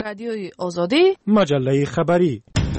رادیوی آزادی، مجله خبری.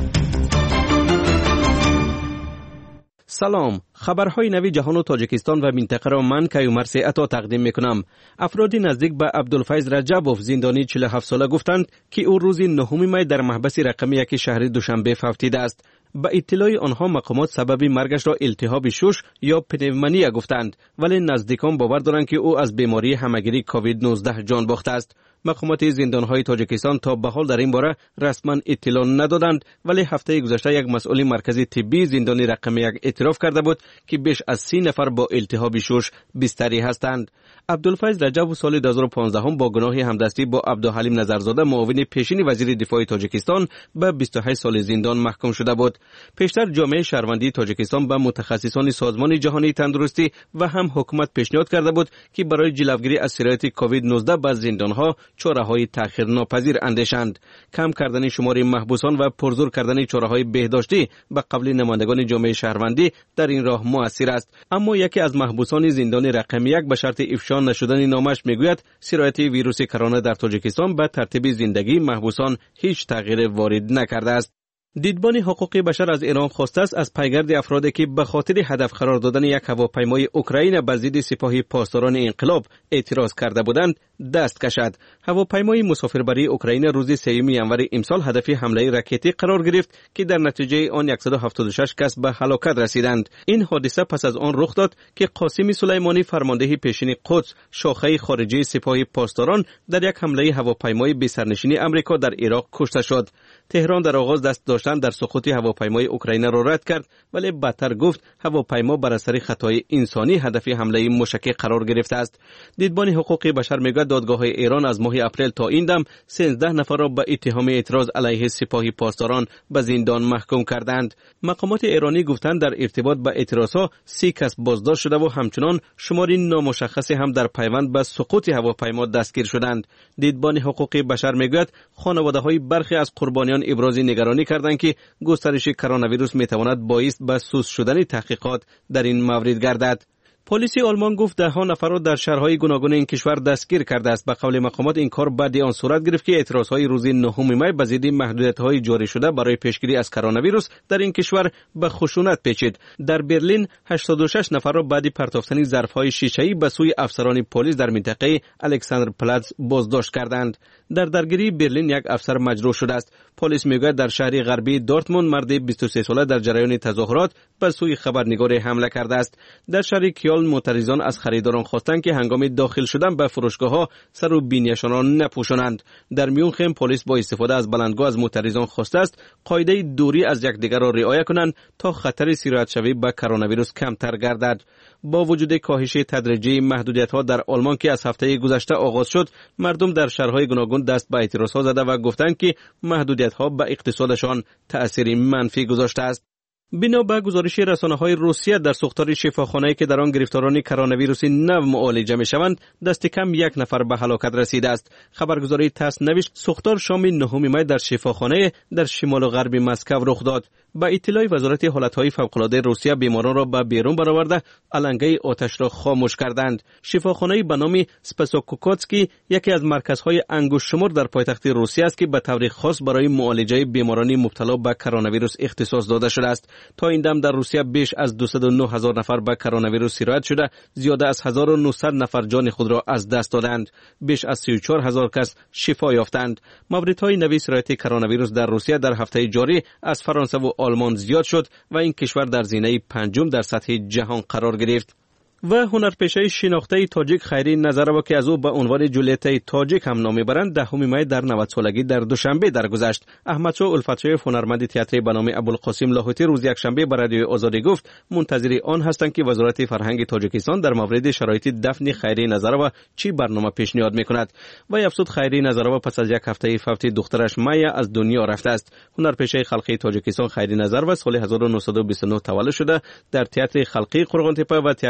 سلام، خبرهای نوی جهان و تاجیکستان و منطقه را من کیومرث عطا تقدیم میکنم. افرادی نزدیک به عبدالفیض رجبوف زندانی 47 ساله گفتند که او روز 9 می در محبس رقمی 1 شهر دوشنبه فوتیده است. با اطلاع آنها مقامات سبب مرگش را التهاب شش یا پنومونیا گفتند، ولی نزدیکان باور دارند که او از بیماری همگیری کووید 19 جان باخته است. مقامات زندانهای تاجیکستان تا به حال در این باره رسما اطلاع ندادند، ولی هفته گذشته یک مسئول مرکزی طبی زندان رقم 1 اعتراف کرده بود که بیش از 30 نفر با التهاب شش بستری هستند. عبدالفیض رجب سال 2015 با گناه همدستی با عبدالحلیم نظرزاده معاون پیشین وزیر دفاع تاجیکستان به 28 سال زندان محکوم شده بود. پیشتر جامعه شهروندی تاجیکستان به متخصصان سازمان جهانی تندرستی و هم حکومت پیشنهاد کرده بود که برای جلوگیری از سرایت کووید 19 به زندانها چاره‌های تأخیرناپذیر اندیشند. کم کردن شمار محبوسان و پرزور کردن چاره‌های بهداشتی به قبل نمایندگان جامعه شهروندی در این راه مؤثر است. اما یکی از محبوسان زندان رقم 1 به شرط افشا نشدن نامش میگوید سرایت ویروس کرونا در تاجیکستان به ترتیب زندگی محبوسان هیچ تغییر وارد نکرده است. دیدبان حقوق بشر از ایران خواسته است از پیگرد افرادی که به خاطر هدف قرار دادن یک هواپیمای اوکراین به ضد سپاه پاسداران انقلاب اعتراض کرده بودند دست کشد. هواپیمای مسافربری اوکراین روز 3 ژانویه امسال هدف حمله راکتی قرار گرفت که در نتیجه آن 176 کس به هلاکت رسیدند. این حادثه پس از آن رخ داد که قاسم سلیمانی فرمانده پیشین قدس شاخه خارجی سپاه پاسداران در یک حمله هواپیمای بی سرنشین آمریکا در عراق کشته شد. تهران در آغاز دست داشتن در سقوط هواپیمای اوکراین را رد کرد، ولی بدتر گفت هواپیما بر اثر خطای انسانی هدف حمله موشکی قرار گرفته است. دیدبان حقوق بشر میگوید دادگاه‌های ایران از ماه اپریل تا این دم 13 نفر را به اتهام اعتراض علیه سپاه پاسداران به زندان محکوم کردند. مقامات ایرانی گفتند در ارتباط با اعتراضها 30 کس بازداشت شده و همچنان شماری نامشخصی هم در پیوند به سقوط هواپیما دستگیر شدند. دیدبان حقوق بشر میگوید خانواده‌های برخی از قربانیان ابراز نگرانی کردند که گسترش کرونا ویروس میتواند باعث به سوس شدن تحقیقات در این مورد گردد. پلیس آلمان گفت 10 نفر را در شهرهای گوناگون این کشور دستگیر کرده است. به قول مقامات این کار بعد آن صورت گرفت که اعتراضهای روز 9 می به ضد محدودیت‌های جاری شده برای پیشگیری از کرونا ویروس در این کشور به خشونت پیچید. در برلین 86 نفر را بعد پرتافتن ظرف‌های شیشه‌ای به سوی افسران پلیس در منطقه الکساندر پلاتز بازداشت کردند. در درگیری برلین یک افسر مجروح شده است. پلیس میگوید در شهر غربی دورتموند مرد 23 ساله در جریان تظاهرات بر سوی خبرنگار حمله کرده است. در شهر کیل معترضان از خریداران خواستند که هنگام داخل شدن به فروشگاه‌ها سر و بینیشان را نپوشانند. در میونخ پلیس با استفاده از بلندگو از معترضان خواسته است قاعده دوری از یکدیگر را رعایت کنند تا خطر سرایت شوی به کرونا ویروس کمتر گردد. با وجود کاهش تدریجی محدودیت‌ها در آلمان که از هفته گذشته آغاز شد، مردم در شهرهای گوناگون دست به اعتراض‌ها زده و گفتند که محدودیت‌ها به اقتصادشان تأثیر منفی گذاشته است. بنا به گزارش رسانه‌های روسیه در ساختار شفاخانه‌ای که در آن گرفتاران کرونا ویروس نو معالجه می‌شوند دست کم 1 نفر به هلاکت رسیده است. خبرگزاری تاس نوشت ساختار شام 9 می در شفاخانه در شمال و غرب مسکو رخ داد. با اطلاع وزارت حالت‌های فوق‌العاده روسیه بیماران را به بیرون برآورده علنگه آتش را خاموش کردند. شفاخانه به نام سپاسوکوتسکی یکی از مرکزهای انگشت شمار در پایتخت روسیه است که به طور خاص برای معالجه بیماران مبتلا به کرونا ویروس اختصاص داده شده است. تا این دم در روسیه بیش از 209,000 نفر به کرونا ویروس سرایت شده، زیاده از 1900 نفر جان خود را از دست دادند. بیش از 34,000 کس شفا یافتند. موردهای نوی سرایت کرونا ویروس در روسیه در هفته جاری از فرانسه و آلمان زیاد شد و این کشور در زینه پنجم در سطح جهان قرار گرفت. و هنرپیشه شناخته تاجیک خیری نظرова که از او به عنوان جولیت تاجیک هم نام میبرند 10 می در 90 سالگی در دوشنبه درگذشت. احمدشاه الفتشاهی هنرمند تئاتر به نام ابوالقاسم لاهوتی روز یکشنبه به رادیو آزادی گفت منتظر آن هستند که وزارت فرهنگ تاجیکستان در مورد شرایط دفن خیری نظرова چی برنامه پیشنهاد میکند. و افسود خیری نظرова پس از یک هفته فوت دخترش مایا از دنیا رفته است. هنرپیشه خلقی تاجیکستان خیری نظرova سال 1929 تولد شده. در تئاتر خلقی قرغانتپه و تئاتر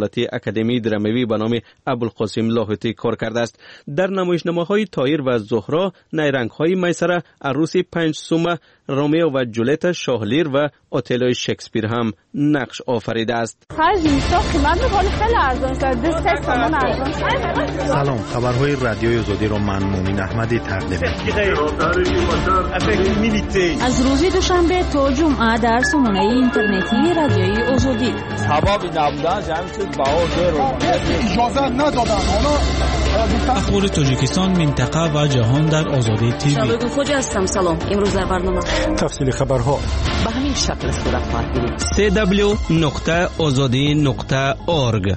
دولتی اکادمی دراموی به نام ابوالقاسم لاهوتی کار کرده است. در نمایشنامه‌های تایر و زهرا، نیرنگ‌های میسره، عروس 5 سومه، رومیو و جولیت شاهلیر و اتلوی شکسپیر هم نقش آفریده است. سلام، خبرهای رادیوی آزادی را من مومن احمدی تقدیم می‌کنم. از روز دوشنبه تا جمعه در سامانه اینترنتی رادیوی آزادی. اجازه ندادن اخبار تاجیکستان، منطقه و جهان در آزادی تیوی. شبکه خوج هستم. سلام. امروز در برنامه تفصیل خبرها به همین شکل صورت خواهد گرفت. www.azadi.org.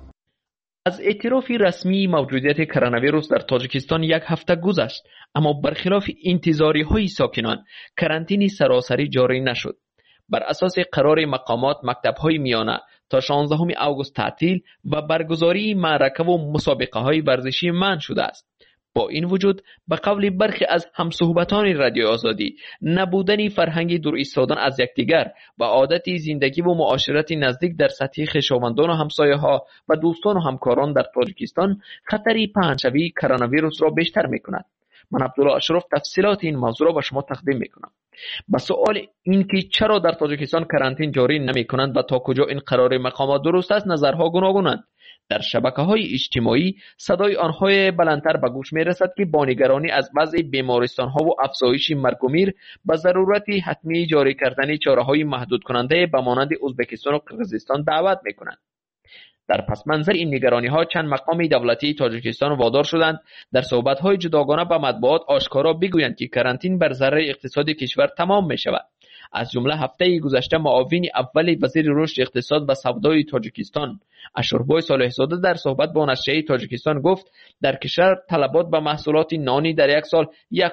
از اعتراف رسمی موجودیت کرونا ویروس در تاجیکستان یک هفته گذشت، اما برخلاف انتظاری‌های ساکنان کرانتینی سراسری جاری نشد. بر اساس قرار مقامات، مکتب‌های میانه تا 16 آگوست تعطیل و برگزاری معرکه و مسابقه‌های ورزشی منع شده است. با این وجود به قول برخی از همصحبتان رادیو آزادی، نبودن فرهنگی دور ایستادن از یکدیگر و عادت زندگی و معاشرت نزدیک در سطح خویشاوندان و همسایه‌ها و دوستان و همکاران در تاجیکستان خطری پهنشوی کرونا ویروس را بیشتر می‌کند. من عبدالله اشرف تفصیلات این موضوع را به شما تقدیم می‌کنم. به سوال اینکه چرا در تاجیکستان کرانتین جاری نمی‌کنند و تا کجا این قرار مقامات درست است، نظرها گوناگونند. در شبکه‌های اجتماعی صدای آنها بلندتر به گوش می‌رسد که با نگرانی از وضع بیمارستان‌ها و افزایش مرگ و میر به ضرورت حتمی جاری کردن چاره‌های محدود کننده به مانند ازبکستان و قرقیزستان دعوت می‌کنند. در پس منظر این نگرانی‌ها چند مقام دولتی تاجیکستان وادار شدند در صحبت‌های جداگانه به مطبوعات آشکارا بگویند که کرانتین بر ضرر اقتصاد کشور تمام می‌شود. از جمله هفته گذشته معاون اول وزیر رشد اقتصاد و سودای تاجیکستان اشوربای صالح‌زاده در صحبت با نشریه تاجیکستان گفت در کشور طلبات به محصولات نانی در یک سال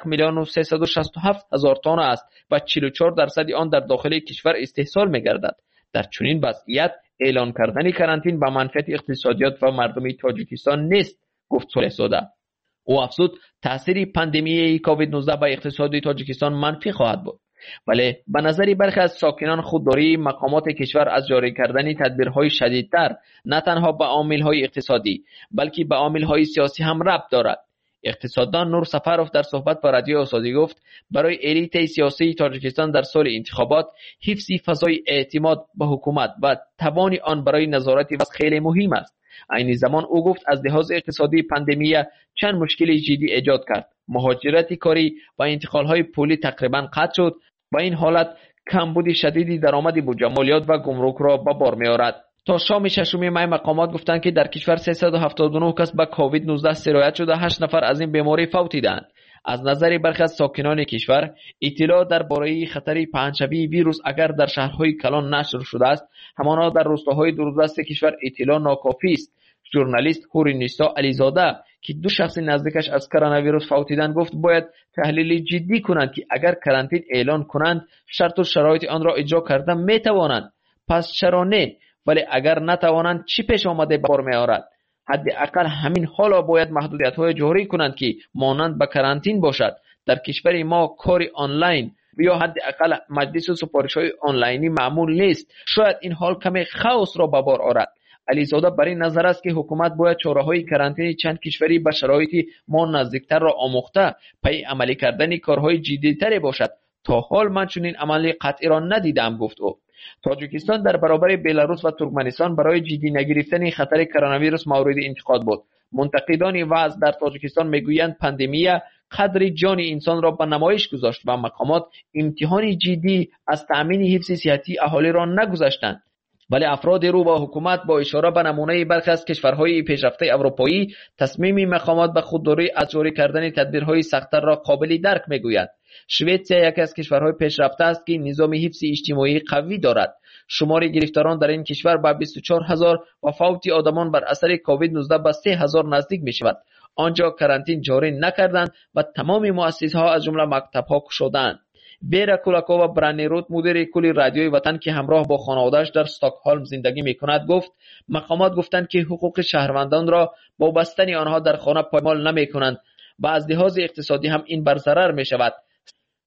1,367,000 تن است و 44% آن در داخل کشور استحصال می‌گردد. در چنین وضعیت اعلان کردن کرانتین به منفعت اقتصادیات و مردم تاجیکستان نیست، گفت صالح‌زاده. او افزود تاثیر پاندمی کووید 19 به اقتصاد تاجیکستان منفی خواهد بود. ولی به نظر برخی از ساکنان خودداری مقامات کشور از جاری کردن تدبیرهای شدیدتر نه تنها به عامل‌های اقتصادی بلکه به عامل‌های سیاسی هم ربط دارد. اقتصاددان نور سفروف در صحبت با رادیو آزادی گفت برای الیت سیاسی تاجیکستان در سال انتخابات حفظ فضای اعتماد به حکومت و توان آن برای نظارت وضع خیلی مهم است. عین زمان او گفت از لحاظ اقتصادی پاندمی چند مشکل جدی ایجاد کرد. مهاجرت کاری و انتقال‌های پولی تقریبا قطع شد و این حالت کمبود شدیدی درآمد بودجه مالیات و گمرک را به بار می‌آورد. تا شام 6 می مقامات گفتند که در کشور 379 کس به کووید 19 سرایت شده، 8 نفر از این بیماری فوت دیدند. از نظر برخی از ساکنان کشور اطلاع درباره خطر پهنشوی ویروس اگر در شهرهای کلان نشر شده است، همانا در روستاهای دوردست کشور اطلاع ناکافی است. ژورنالیست هورینیسا علیزاده که 2 شخص نزدیکش از کرونا ویروس فوت دیدند گفت باید تحلیل جدی کنند که اگر کرانتین اعلان کنند شرط و شرایط آن را اجرا کرده می توانند، پس چرا نه؟ ولی اگر نتوانند چی پیش آمده بار می آورد؟ حداقل همین حالا باید محدودیت‌های جاری کنند که مانند به کرانتین باشد. در کشور ما کار آنلاین یا حداقل مجلس و سفارش‌های آنلاینی معمول نیست. شاید این حال کمی خاص را به بار آورد. علیزاده بر این نظر است که حکومت باید چاره‌های کرانتین چند کشوری به شرایط ما نزدیکتر را آموخته پی عملی کردن کارهای جدی‌تری باشد. تا حال من چنین عملی قطعی را ندیدم، گفت او. تاجیکستان در برابر بلاروس و ترکمنستان برای جدی نگرفتن خطر کرونا ویروس مورد انتقاد بود. منتقدان وضع در تاجیکستان میگویند پاندمی قدر جان انسان را به نمایش گذاشت و مقامات امتحان جدی از تأمین حفظ صحتی اهالی را نگذاشتند. ولی افراد رو با حکومت با اشاره به نمونه برخی از کشورهای پیشرفته اروپایی تصمیم مقامات به خودداری از جاری کردن تدبیرهای سخت‌تر را قابل درک میگویند. سوئیسریا یکی از کشورهای پیشرفته است که نظام حفظ اجتماعی قوی دارد. شمار گرفتاران در این کشور به 24,000 و فوت آدمان بر اثر کووید 19 به 3,000 نزدیک می شود. آنجا کرانتین جاری نکردند و تمام مؤسسه‌ها از جمله مکتب‌ها گشودند. ویرا کولاکووا برانیروت مدیر کل رادیوی وطن که همراه با خانواده‌اش در استکهلم زندگی می‌کند گفت مقامات گفتند که حقوق شهروندان را با بستن آنها در خانه پایمال نمی‌کنند و از لحاظ اقتصادی هم این بر ضرر می‌شود.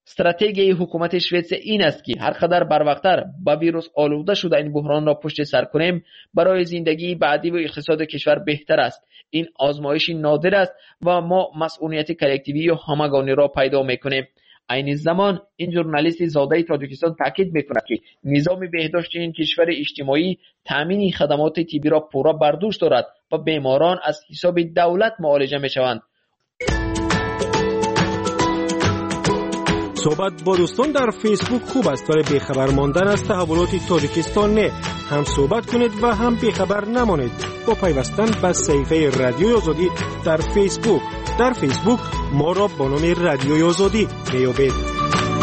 استراتژی حکومت شوئد این است که هر قدر بروقتر با ویروس آلوده شده این بحران را پشت سر کنیم برای زندگی بعدی و اقتصاد کشور بهتر است. این آزمایشی نادر است و ما مسئولیت کلکتیوی و همگانی را پیدا میکنیم. این زمان این ژورنالیست زاده تاجیکستان تاکید میکند که نظام بهداشت این کشور اجتماعی تامین خدمات طبی را پورا بر دوش دارد و بیماران از حساب دولت معالجه میشوند. صحبت با دوستان در فیسبوک خوب است ولی بیخبر ماندن از تحولات تاجیکستان نه. هم صحبت کنید و هم بیخبر نمانید با پیوستن به صفحه رادیوی آزادی در فیسبوک. در فیسبوک ما را با نام رادیوی آزادی میابید.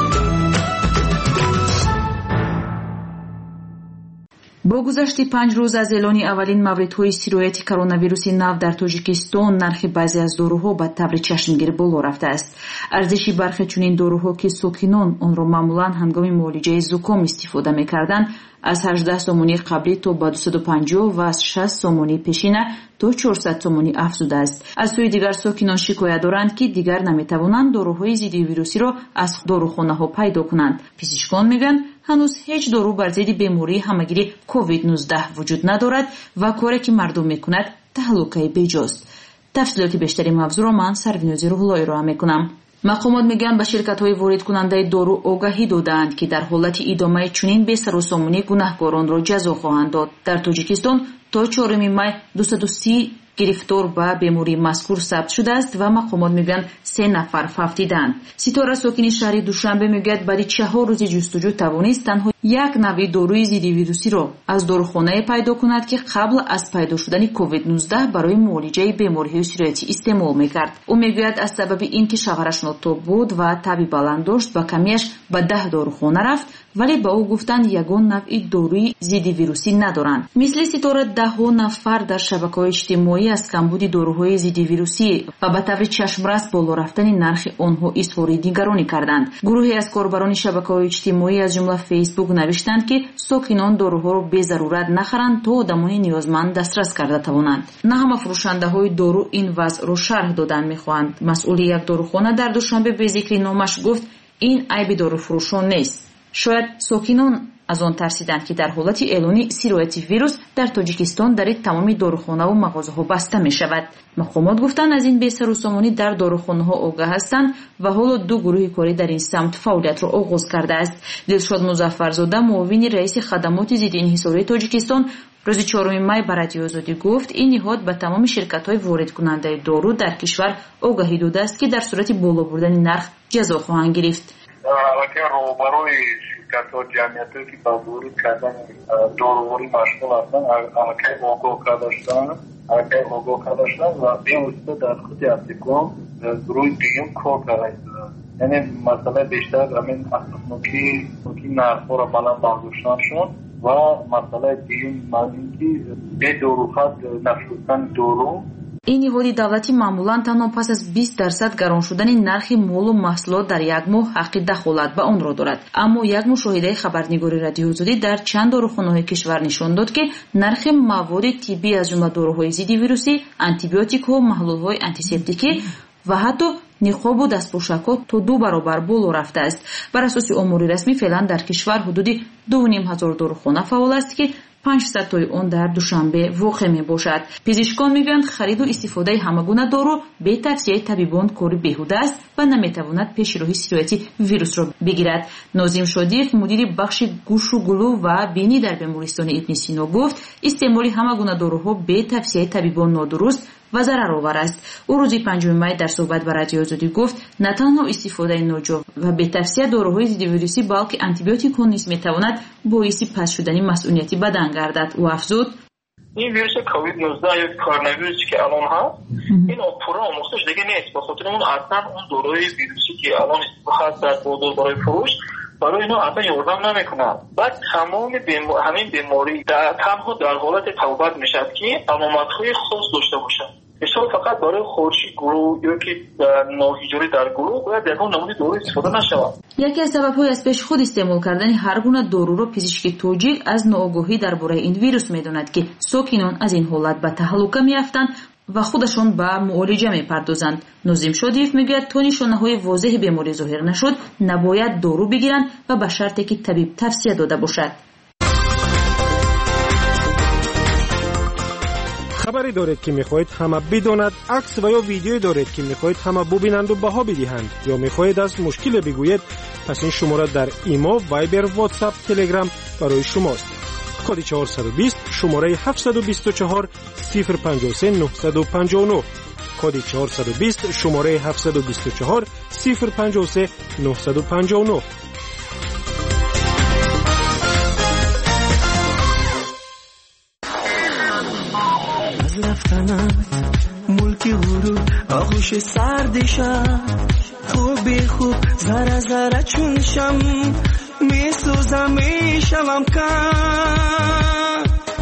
با گذشت 5 روز از اعلان اولین موردهای سیرایت کرونا نو در تاجیکستان، نرخ بعضی از داروها به طور چشمگیر بالا رفته است. ارزش برخی چنین داروها که ساکنان آن را معمولا هنگام معالجه زکام استفاده می‌کردند از 18 سومونی قبلی تا به 250 و از 60 سومونی پیشینه تا 400 سومونی افزوده است. از سوی دیگر ساکنان شکایت دارند که دیگر نمی‌توانند داروهای ضد ویروسی را از داروخانه‌ها پیدا کنند. پزشکان میگویند هنوز هیچ دارو بر ضد بیماری همگیری کووید 19 وجود ندارد و کاری که مردم میکند تهلکه بیجاست. تفصیلات بیشتری موضوع را من سروینوزی روح‌اللهی را میکنم. مقامات میگن به شرکت‌های وارد کننده دارو آگاهی دادند که در حالت ادامه چنین بی‌سروسامانی گناهکاران را جزا خواهند داد. در تاجیکستان تا 4 می 230 گرفتار به بیماری مذکور ثبت شده است و مقامات میگن 3 نفر فوتیدند. ستاره ساکن شهر دوشنبه میگوید بعد 4 روز جستجو توانست تنها یک نوع داروی ضد ویروسی را از داروخانه پیدا کند که قبل از پیدا شدن کووید 19 برای معالجه بیماری‌های سیرایتی استعمال میکرد. او میگوید از سبب اینکه شوهرش ناتاب بود و تبی بلند داشت با کمیش به 10 داروخانه رفت، ولی با او گفتند یگان نوع داروی ضد ویروسی ندارند. مثل ستاره 10 نفر در شبکه‌های اجتماعی از کمبود داروهای ضد ویروسی و به طور چشم‌رس بالا رفتن نرخ آنها اظهار نگرانی کردند. گروهی از کاربران شبکه‌های اجتماعی از جمله فیسبوک نوشتند که ساکنان داروها را به ضرورت نخرند تا آدمان نیازمند دسترس کرده توانند. نه همه فروشنده‌های دارو این وضع را شرح دادن می‌خواهند. مسئول یک داروخانه در دوشنبه به ذکر نامش گفت این عیب داروفروشان نیست. شاید ساکنان از آن ترسیدند که در حالت اعلان سیرایت ویروس در تاجیکستان در تمام داروخانه و مغازه‌ها بسته می‌شود. مقامات گفتند از این بی‌سروسامانی در داروخانه‌ها آگاه هستند و حالا 2 گروه کاری در این سمت فعالیت را آغاز کرده است. دلشاد مظفرزاده معاون رئیس خدمات ضد انحصاری تاجیکستان روز 4 می به رادیو آزادی گفت این نهاد به تمام شرکت‌های وارد کننده دارو در کشور آگاهی داده است که در صورت بالا بردن نرخ جزا خواهند گرفت. شرکت‌ها جمعیتی که با ورود کردن داروواری مشغول هستند الکی آگاه کرده شدن و به واسطه در خود اپلیکام گروه دیگه کار کرده. یعنی مسئله بیشتر همین اساسنوکی نرخ‌ها را بلند برداشتن شد و مسئله دیگه معنی که به دارو خط نفروختن دارو. این نهاد دولتی معمولاً تنها پس از 20% گران شدن نرخ مال و محصولات در یک ماه حق دخالت به آن را دارد. اما یک مشاهده خبرنگاری رادیو آزادی در چند داروخانه‌های کشور نشان داد که نرخ مواد طبی از جمله داروهای ضد ویروسی، آنتی بیوتیک‌ها، محلول‌های آنتیسپتیکی و حتی نقاب و دستپوشک‌ها تا 2 برابر بالا رفته است. بر اساس امور رسمی فعلا در کشور حدود 2,500 داروخانه فعال است که 500 تای آن در دوشنبه واقع می باشد. پزشکان میگویند خرید و استفاده همگونه دارو به توصیه طبیبان کاری بیهوده است و نمیتواند پیشروی سیرایت ویروس را بگیرد. ناظم شادیق مدیر بخش گوش و گلو و بینی در بیمارستان ابن سینا گفت استعمال همگونه داروها به توصیه طبیبان نادرست و ضررآور است. او روز 5 می در صحبت با رادیو آزادی گفت نه تنها استفاده ناجا و به توصیه داروهای ضد ویروسی بلکه آنتی بیوتیک‌ها نیز میتواند باعث پس شدن مسئولیت بدن گردد. او افزود این ویروس کووید 19 یا کرونا ویروسی که الان هست این پورا آموزش دیگه نیست. به خاطر اون اصلا اون داروی ویروسی که الان خاص در بازار برای فروش برای اینا اصلا یاردم نمیکنن. بعد تمام همین بیماری تنها در حالت توبت میشد که علامت‌های خاص داشته باشد. مثلا فقط برای خورشید گروه یا که ناهیجاری در گروه باید در اون نمونه دارو استفاده نشود. یکی از سبب‌های از پیش خود استعمال کردن هر گونه دارو را پزشک تاجیک از ناآگاهی درباره این ویروس میداند که ساکنان از این حالت به تهلکه میافتند و خودشان به معالجه می‌پردازند. نظیم شادیف میگوید تا نشانه‌های واضح بیماری ظاهر نشد نباید دارو بگیرند و به شرطی که طبیب توصیه داده باشد. خبری دارید که میخواهید همه بداند، عکس و یا ویدیویی دارید که میخواهید همه ببینند و بها بدهند، یا میخواهید از مشکل بگویید، پس این شماره در ایما، وایبر، واتساپ، تلگرام برای شماست. کد 420 شماره 724 053 959. کد 420 شماره 724 053 959. ملکی غروب آغوش سردشم خوبی خوب ذره ذره چون شم میسوزم میشم کم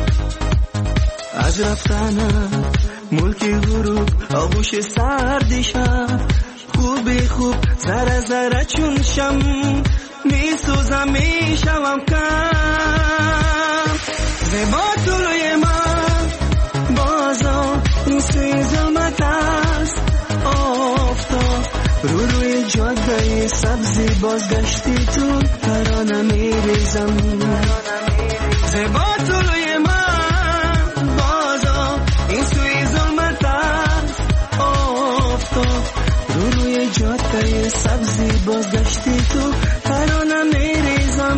از رفتنم ملکی غروب آغوش سردشم خوبی خوب ذره ذره چون شم میسوزم میشم کم زیبا طلوی من بازا این سوی ظلمت است آفتاب روی جاده سبزی بازگشتی تو ترانه میریزم زیبا طلوی من بازا این سوی ظلمت است آفتاب روی جاده سبزی بازگشتی تو ترانه میریزم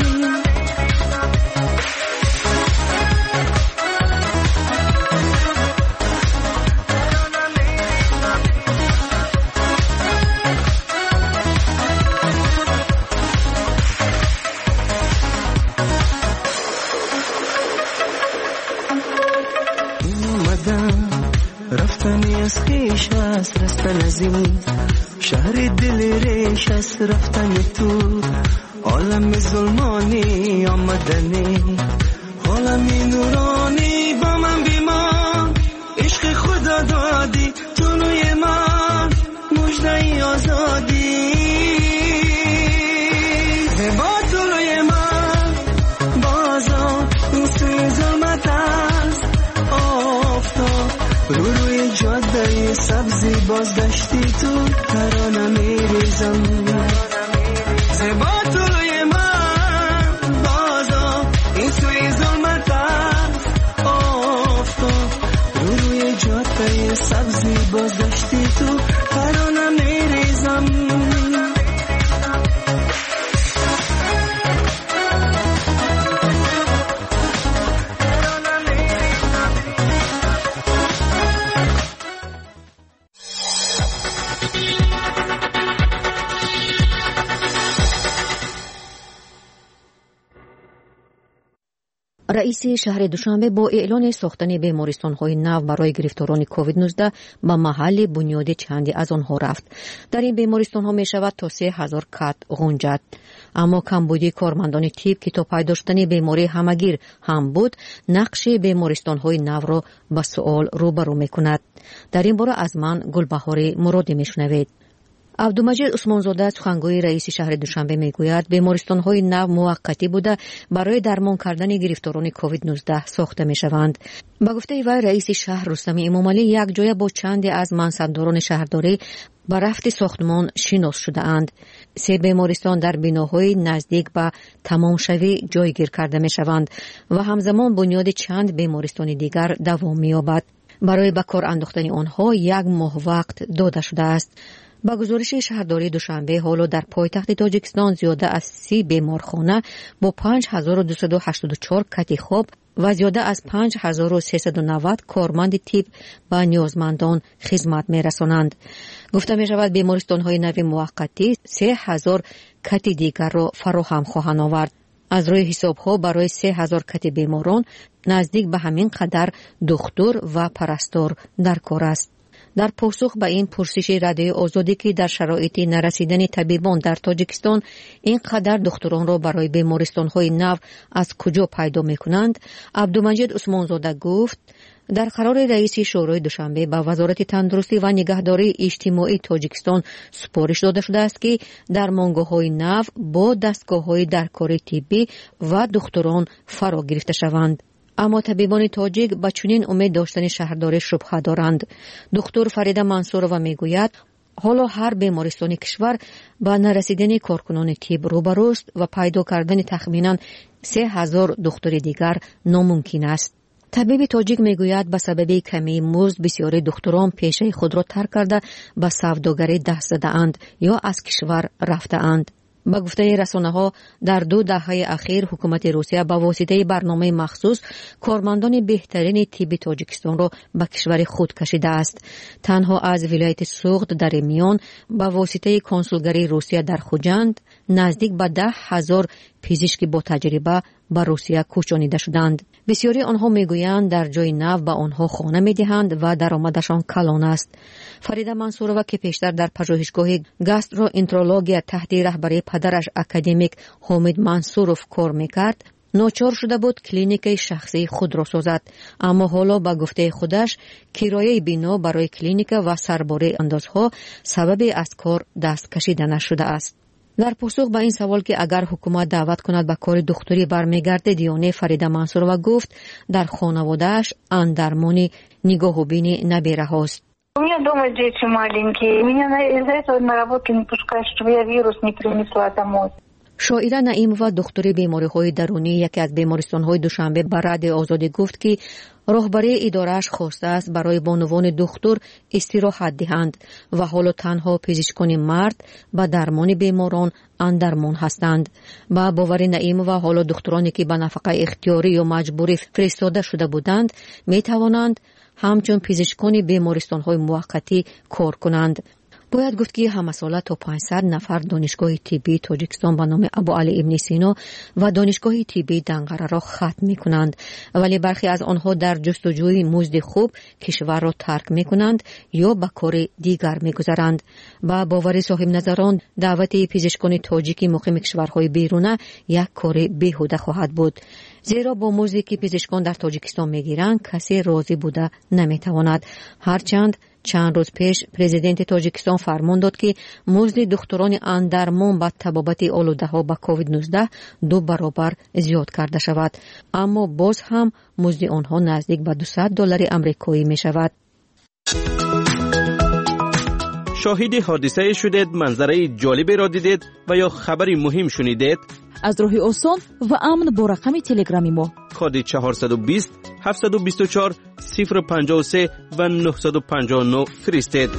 رفتنی از خیش است رستن از این شهر دل ریش است رفتن تو عالم ظلمانی آمدنی عالمی نورانی با من بیمان عشق خدا دادی طلوی من مژده آزادی زیبا طلوی من بازا این سوی ظلمت است آفتاب روی جاده سبزی بازگشتی تو ترانه میریزم زیبا طلوی من بازا این سوی ظلمت است آفتاب روی جاده سبزی بازگشتی تو ترانه میریزم رئیس شهر دوشنبه با اعلان ساختن بیمارستان‌های نو برای گرفتاران کووید 19 به محل بنیاد چندی از آنها رفت. در این بیمارستان‌ها می‌شود تا 3000 کت غنجت. اما کمبودی کارمندان تیپ که تا پیدا شدن بیماری همگیر هم بود، نقش بیمارستان‌های نو را به سؤال روبرو می‌کند. در این باره از من گلبهار مرادی می‌شنوید. عبدالمجید عثمانزاده سخنگوی رئیس شهر دوشنبه میگوید بیمارستان‌های نو موقتی بوده برای درمان کردن گرفتاران کووید 19 ساخته میشوند. با گفته وی رئیس شهر رستمی امامعلی یک جای با چندی از منصبداران شهرداری به رفت ساختمان شناس شده اند. 3 بیمارستان در بناهای نزدیک به تمام شوی جایگیر کرده میشوند و همزمان بنیاد چند بیمارستان دیگر دوام می‌یابد. برای به کار انداختن آنها 1 ماه وقت داده شده است. با گزارش شهرداری دوشنبه حالا در پایتخت تاجیکستان زیاده از 30 بیمارخانه با 5284 کت خواب و زیاده از 5390 کارمند تیپ به نیازمندان خدمت می‌رسانند. گفته می‌شود بیمارستان‌های نو موقتی 3000 کت دیگر را فراهم خواهند آورد. از روی حساب‌ها برای 3000 کت بیماران نزدیک به همین قدر دکتر و پرستار در کار است. در پاسخ به این پرسش رادیوی آزادی که در شرایط نرسیدن طبیبان در تاجیکستان اینقدر دکتران را برای بیمارستان‌های نو از کجا پیدا می‌کنند، عبدالمجید عثمانزاده گفت در قرار رئیس شورای دوشنبه به وزارت تندرستی و نگهداری اجتماعی تاجیکستان سپارش داده شده است که درمانگاه‌های نو با دستگاه‌های درکاری طبی و دکتران فرا گرفته شوند. اما طبیبان تاجیک با چنین امید داشتن شهرداری شبهه دارند. دکتر فریده منصورова میگوید حالا هر بیمارستان کشور با نرسیدن کارکنان طب روبروست و پیدا کردن تخمینا 3000 دکتر دیگر ناممکن است. طبیب تاجیک میگوید به سبب کمی مزد بسیاری دکتران پیشه خود را ترک کرده به سوداگری دست زده‌اند یا از کشور رفته‌اند. با گفته رسانه‌ها در 2 دهه اخیر حکومت روسیه با واسطه برنامه مخصوص کارمندان بهترین طب تاجیکستان را به کشور خود کشیده است. تنها از ولایت سوغد در میان با واسطه کنسولگری روسیه در خوجند نزدیک به 10,000 پزشک با تجربه به روسیه کوچانیده شدند. بسیاری آنها میگویند در جای نو به آنها خانه میدهند و درآمدشان کلان است. فریده منصورova که پیشتر در پژوهشگاه گاستروانترولوژی تحت رهبری پدرش اکادمیک حامد منصورov کار میکرد، ناچار شده بود کلینیک شخصی خود را سازد، اما حالا با گفته خودش کرایه بنا برای کلینیک و سرباره اندازها سبب از کار دست کشیده نشده است. در پاسخ به این سوال که اگر حکومت دعوت کند به کار دکتری برمیگرده، دیانه فریده منصورova گفت در خانواده‌اش اندرمانی نگاه و بین نبیره هاست. У меня дома дети маленькие. Меня из-за этого на работу не пускают, чтобы я вирус не принесла домой. شاعره نعیمova دکتر بیماری‌های درونی یکی از بیمارستان‌های دوشنبه به رادیو آزادی گفت که راهبری اداره‌اش خواسته است برای بانوان دکتر استراحت دهند و حالا تنها پزشکان مرد به درمان بیماران اندرمان هستند. با باور نعیمova حالا دکترانی که به نفقه اختیاری یا مجبوری فرستاده شده بودند می توانند همچون پزشکان بیمارستان‌های موقتی کار کنند. باید گفت که همه ساله تا 500 نفر دانشگاه طبی تاجیکستان به نام ابو علی ابن سینا و دانشگاه طبی دنقره را ختم می کنند، ولی برخی از آنها در جستجوی مزد خوب کشور را ترک می کنند یا به کار دیگر می گذارند. با باور صاحب نظران دعوت پزشکان تاجیکی مقیم کشورهای بیرونه یک کار بیهوده خواهد بود، زیرا با مزدی که پزشکان در تاجیکستان می گیرند کسی راضی بوده نمی تواند. هرچند چند روز پیش پرزیدنت تاجیکستان فرمان داد که مزد دکتران اندرمان با تبابت آلوده‌ها با کووید 19 2 برابر زیاد کرده شود، اما باز هم مزد آنها نزدیک به $200 آمریکایی می شود. شاهد حادثه شدید، منظره جالبی را دیدید و یا خبری مهم شنیدید؟ از راه آسان و امن با رقم تلگرامی ما کد 420 724 053 و 959 فرستید.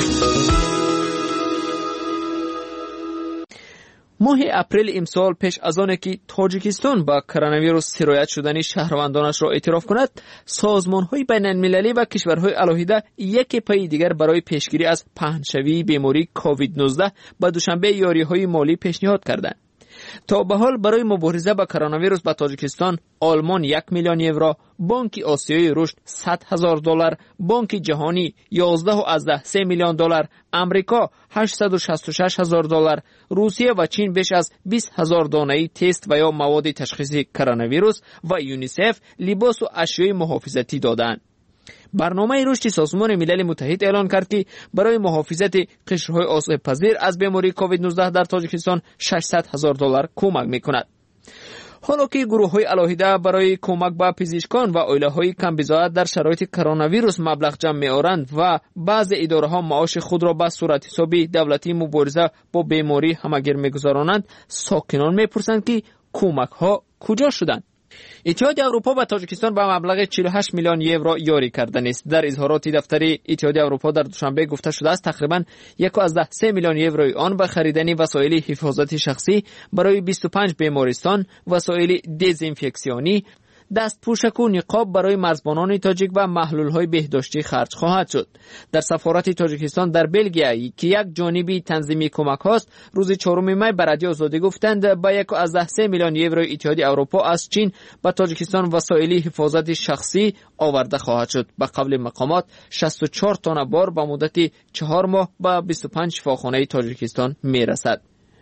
ماه اپریل امسال پیش از آنکه که تاجیکستان با کرونا ویروس سرایت شدن شهروندانش را اعتراف کند، سازمان‌های بین‌المللی و کشورهای الهیده یک پای دیگر برای پیشگیری از پهن‌شوی بیماری کووید 19 به دوشنبه یاری‌های مالی پیشنهاد کردند. تا به حال برای مبارزه با کرونا ویروس به تاجیکستان آلمان 1 میلیون یورو، بانک آسیایی رشد $100,000، بانک جهانی 11.3 میلیون دلار، امریکا $866,000، روسیه و چین بیش از 20,000 دانه تست و یا مواد تشخیصی کرونا ویروس و یونیسف لباس و اشیاء محافظتی دادند. برنامه رشد سازمان ملل متحد اعلان کرد که برای محافظت قشرهای آسیب پذیر از بیماری کووید 19 در تاجیکستان $600,000 کمک میکند. حالا که گروه‌های الهیده برای کمک به پزشکان و عائله‌های کم بضاعت در شرایط کرونا ویروس مبلغ جمع می‌آورند و بعضی اداره‌ها معاش خود را به صورت حسابی دولتی مبارزه با بیماری همگیر می‌گذرانند، ساکنان می‌پرسند که کمک‌ها کجا شدند؟ اتحاد اروپا به تاجیکستان به مبلغ 48 میلیون یورو یاری کردن است. در اظهارات دفتر اتحاد اروپا در دوشنبه گفته شده است تقریباً 1.3 میلیون یوروی آن به خریدن وسایل حفاظت شخصی برای 25 بیمارستان، وسایل دزینفکسیونی، دستپوشک و نقاب برای مرزبانان تاجیک و محلول‌های بهداشتی خرج خواهد شد. در سفارت تاجیکستان در بلژیم که یک جانبی تنظیمی کمک هاست، روز 4 می به رادیو آزادی گفتند با 1.3 میلیون یورو اتحاد اروپا از چین به تاجیکستان وسایل حفاظت شخصی آورده خواهد شد. به قول مقامات 64 تن بار به مدت 4 ماه به 25 شفاخانه تاجیکستان میرسد.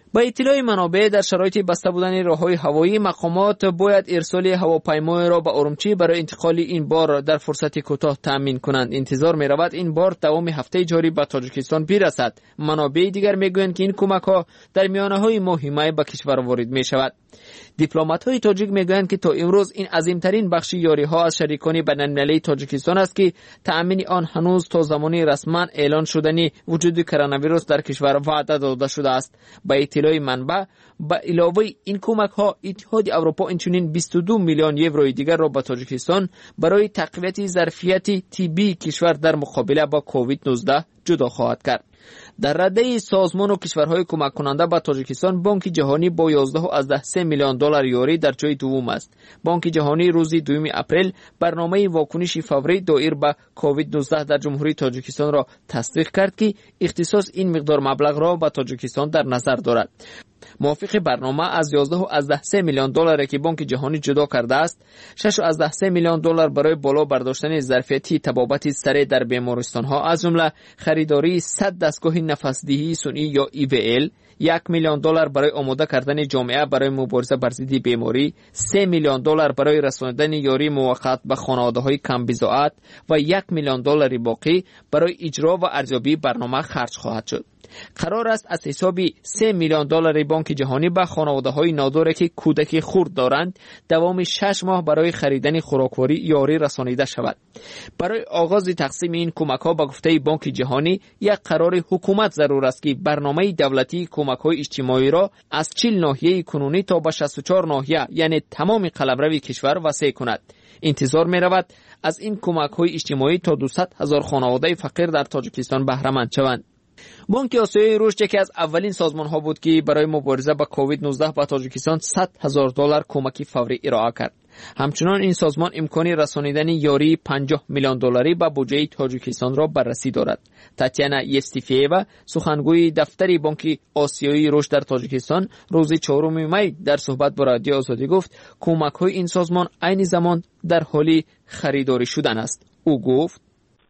با اطلاع منابع در شرایط بسته بودن راههای هوایی، مقامات باید ارسال هواپیمای را به ارومچی برای انتقال این بار در فرصت کوتاه تامین کنند. انتظار می رود این بار دوام هفته جاری به تاجیکستان برسد. منابع دیگر میگویند که این کمک ها در میانه های ماه می به کشور وارد می شود. دیپلمات های تاجیک میگویند که تا امروز این عظیمترین بخش یاری ها از شریکان بین‌المللی تاجیکستان است که تأمین آن هنوز تا زمانی رسما اعلان شدنی وجود کرونا ویروس در کشور وعده داده شده است. با اطلاع منبع، با علاوه این کمک ها اتحاد اروپا اینچنین 22 میلیون یورو دیگر را به تاجیکستان برای تقویت ظرفیت طبی کشور در مقابله با کووید 19 جدا خواهد کرد. در رده سازمان و کشورهای کمک کننده به تاجیکستان، بانک جهانی با 11.3 میلیون دلار یاری در جای دوم است. بانک جهانی روز 2 اپریل برنامه واکنشی فوری دایر به کووید 19 در جمهوری تاجیکستان را تصدیق کرد که اختصاص این مقدار مبلغ را به تاجیکستان در نظر دارد. موافق برنامه از 11.3 میلیون دلار که بانک جهانی جدا کرده است، 6.3 میلیون دلار برای بالا برداشتن ظرفیت طبابت سریع در بیمارستان ها از جمله خریداری 100 دستگاه نفس‌دهی صنعی یا EVL، 1 میلیون دلار برای آماده کردن جامعه برای مبارزه بر ضد بیماری، 3 میلیون دلار برای رساندن یاری موقت به خانواده‌های کم بضاعت و 1 میلیون دلار باقی برای اجرا و ارزیابی برنامه خرج خواهد شد. قرار است از حساب 3 میلیون دلار بانک جهانی به خانواده‌های نادار که کودک خرد دارند دوام 6 ماه برای خریدن خوراکواری یاری رسانیده شود. برای آغاز تقسیم این کمک‌ها به گفته بانک جهانی یک قرار حکومت ضرور است که برنامه دولتی کمک‌های اجتماعی را از 40 ناحیه کنونی تا به 64 ناحیه یعنی تمام قلمرو کشور وسیع کند. انتظار می‌رود از این کمک‌های اجتماعی تا 200,000 خانواده فقیر در تاجیکستان بهره مند شوند. بانک آسیای رشد یکی از اولین سازمان‌ها بود که برای مبارزه با کووید 19 به تاجیکستان 100,000 دلار کمک فوری ارائه کرد. همچنان این سازمان امکانی رسانیدن یاری 50 میلیون دلاری به بودجه تاجیکستان را بررسی دارد. تاتیانا یفستیفیوا، سخنگوی دفتر بانک آسیایی رشد در تاجیکستان، روز 4 می در صحبت با رادیو آزادی گفت کمک‌های این سازمان عین زمان در حال خریداری شدن است. او گفت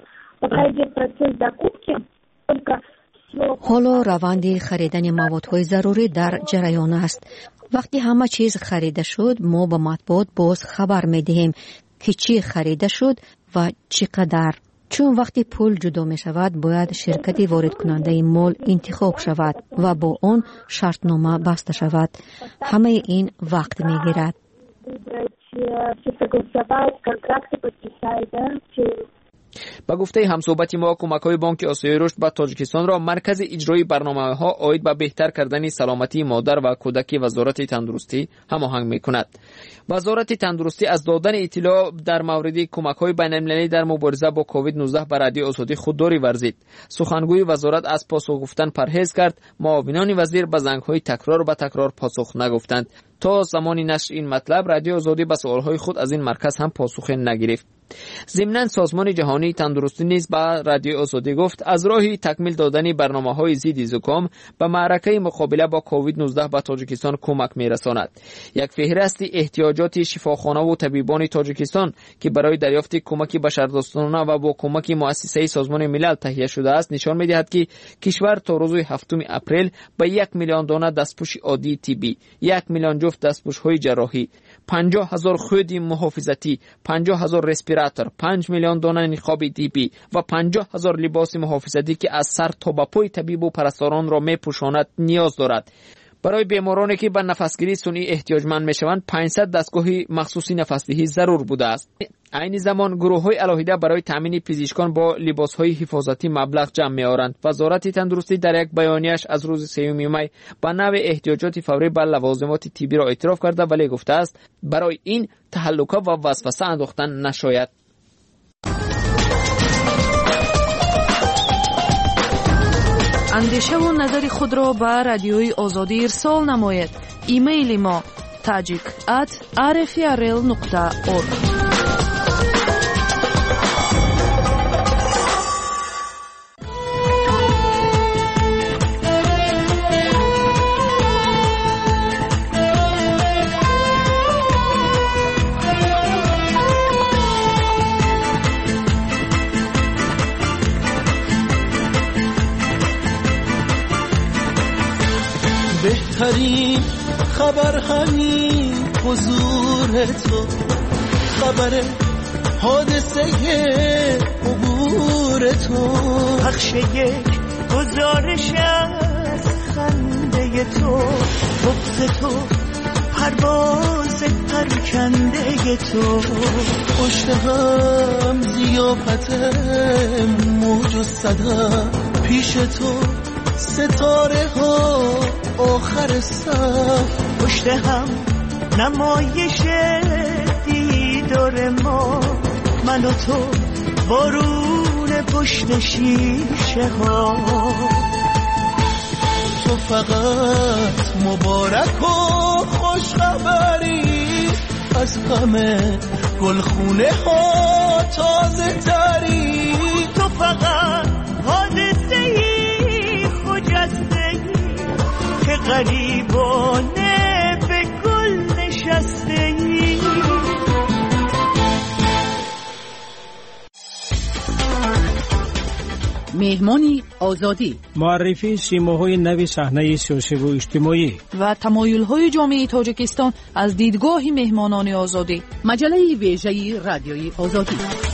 حالا روند خریدن موادهای ضروری در جریان است. وقتی همه چیز خریده شد، ما به مطبوعات باز خبر می دهیم که چی خریده شد و چقدر. چون وقتی پول جدا می شود، باید شرکتی وارد کننده مال انتخاب شود و با آن شرطنامه بسته شود. همه این وقت می گیرد. با گفته همصحبت ما، کمک‌های بانک آسیای رشد به تاجیکستان را مرکز اجرای برنامه‌ها عاید به بهتر کردن سلامتی مادر و کودک وزارت تندرستی هماهنگ می‌کند. وزارت تندرستی از دادن اطلاع در مورد کمک‌های بین‌المللی در مبارزه با کووید 19 به رادیو آزادی خودداری ورزید. سخنگوی وزارت از پاسخ گفتن پرهیز کرد. معاونان وزیر به زنگ‌های تکرار به تکرار پاسخ نگفتند. تا زمانی نشر این مطلب، رادیو آزادی به سوال‌های خود از این مرکز هم پاسخ نگرفت. ضمناً سازمان جهانی تندرستی نیز به رادیو آزادی گفت از راهی تکمیل دادن برنامه‌های ضد زکام به معرکه مقابله با کووید 19 به تاجیکستان کمک می‌رساند. یک فهرست احتیاجات شفاخانه و طبیبان تاجیکستان که برای دریافت کمک بشردوستانه و با کمک مؤسسه سازمان ملل تهیه شده است نشان می‌دهد که کشور تا روز 7 اپریل به 1 میلیون دانه دستپوش عادی طبی، 1 میلیون جفت دستپوش‌های جراحی، 50,000 خود محافظتی، 50,000 رسپیراتور، 5 میلیون دانه نقاب طبی و 50,000 لباس محافظتی که از سر تا به پای طبیب و پرستاران را می‌پوشاند نیاز دارد. برای بیمارانی که به نفسگیری صنعی احتیاجمند میشوند 500 دستگاه مخصوصی نفسدهی ضرور بوده است. عین زمان گروه‌های الهیده برای تامین پزشکان با لباس‌های حفاظتی مبلغ جمع می‌آورند. وزارت تندرستی در یک بیانیه‌اش از روز 3 می به نوع احتیاجات فوری به لوازمات طبی را اعتراف کرده ولی گفته است برای این تهلکه و وسوسه انداختن نشاید. اندیشه و نظر خود را به رادیوی آزادی ارسال نماید. ایمیل ما tajik@rfrl.org. بهترین خبر همین حضور تو، خبر حادثه عبور تو، پخش یک گزارش از خنده تو، بغض تو، پرواز پرکنده تو، پشت هم ضیافت موج و صدا، پیش تو ستاره ها آخر صف، پشت هم نمایش دیدار ما، من و تو بارون پشت شیشه ها. تو فقط مبارک و خوشخبری، از همه گلخونه ها تازه تری، تو فقط حادثه ای خجسته ای که غریبانه به گل نشسته ای. مهمانی آزادی، معرفی سیماهای نوی صحنه سیاسی و اجتماعی و تمایل‌های جامعه تاجیکستان از دیدگاه مهمانان آزادی. مجله ویژه رادیوی آزادی.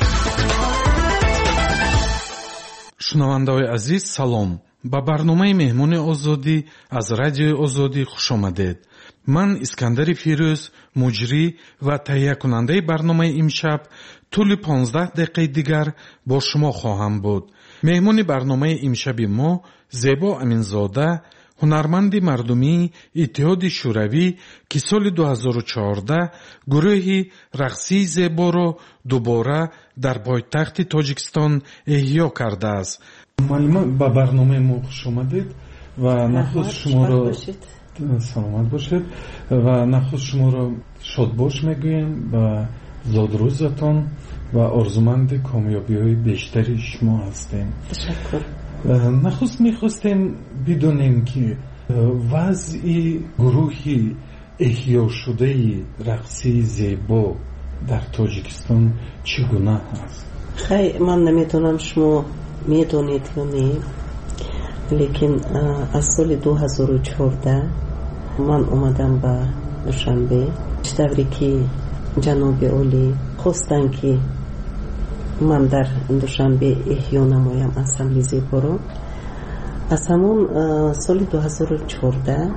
шунавандаҳои азиз салом, ба барномаи меҳмони озодӣ аз радиои озодӣ хуш омадед. ман искандари фирӯз, муҷрӣ ва таҳиякунандаи барномаи имшаб тӯли 15 дақиқаи дигар бо шумо хоҳам буд. меҳмони барномаи имшаби мо зебо аминзода, ҳунарманди мардумии иттиҳоди шӯравӣ ки соли 2014 гурӯҳи рақсии зеборо дубора дар пойтахти тоҷикистон эҳё кардааст. маълума ба барномаи мо хуш омадед ва нахуст шуморо саломат бошед ва нахуст шуморо шодбош мегӯем ба зодрӯзатон ва орзуманди комёбиҳои бештари шумо ҳастем. нахуст мехостем бидонем ки вазъи гурӯҳи эҳёшудаи рақсии зебо дар тоҷикистон чӣ гуна ҳаст? хай ман наметавонам шумо медонед ё не, лекин аз соли 2014 ман омадам ба душанбе давре ки ҷаноби олӣ хостанд ки ман дар душанбе эҳё намоям ансамбли зеборо. аз ҳамон соли 2014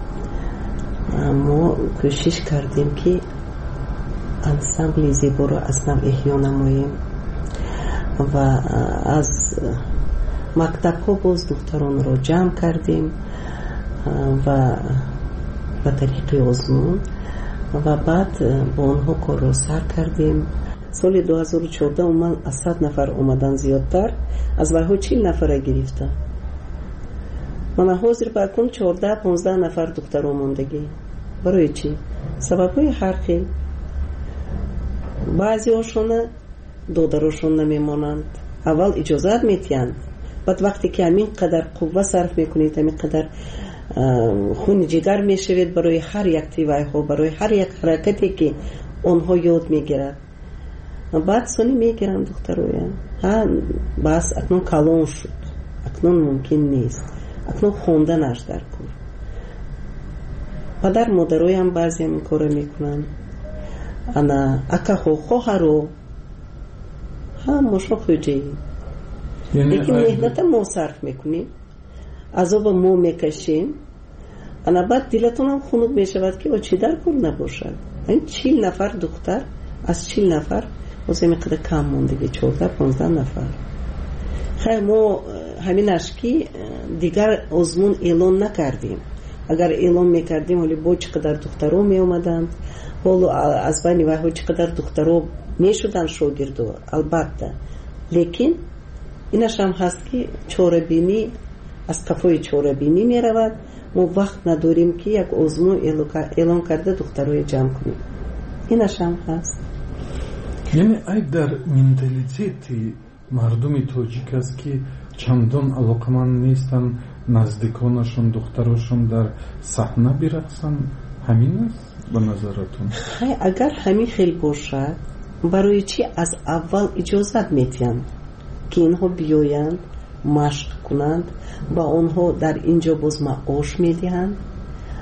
мо кӯшиш кардем ки ансамбли зеборо аз нав эҳё намоем ва аз мактабҳо боз духтаронро ҷамъ кардем ва ба тариқи озмун ва баъд бо онҳо корро сар кардем. соли 2014 умуман аз 100 нафар омадан зиёдтар, аз вайҳо 40 нафара гирифта. мана ҳозир ба акун 14-15 нафар духтаро мондагӣ. барои чӣ? сабабҳои ҳар хел. баъзеҳошона додарошон намемонанд, аввал иҷозат метиҳанд, баъд вақте ки ҳамин қадар қувва сарф мекунед, ҳамин қадар хуни ҷигар мешавед барои ҳар як тивайҳо, барои ҳар як ҳаракате ки онҳо ёд мегирад, баъд сони мегиранд духтароям. бас акнун калон шуд, акнун мумкин нест, акнун хонданаш дар кор. падар модароям баъзеам ин кора мекунанд. ана акаҳо хоҳаро ҳамошо хуҷаи, лекин меҳната мо сарф мекунем, азоба мо мекашем, ана баъд дилатонам хунук мешавад ки чӣ дар кор набошад. ин 40 нафар духтар, аз 40 нафар оземи қадар кам мондагӣ, 14-15 нафар. хай мо ҳаминаш ки дигар озмун эълон накардем. агар эълон мекардем ҳоли бо чӣ қадар духтаро меомаданд, ҳоло аз байни вайҳо чӣ қадар духтаро мешуданд шогирдо, албатта. лекин инашам ҳаст ки чорабинӣ аз кафои чорабинӣ меравад. мо вақт надорем ки як озмун эълон карда духтарои ҷамъ кунем. инашам ҳаст. яъне ай дар менталитети мардуми тоҷик аст ки чандон алоқаманд нестанд наздиконашон духтарошон дар саҳна бирақсанд. ҳамин аст ба назаратон? агар ҳамин хел бошад, барои чӣ аз аввал иҷозат метиҳанд ки инҳо биёянд машқ кунанд, ба онҳо дар инҷо боз маош медиҳанд,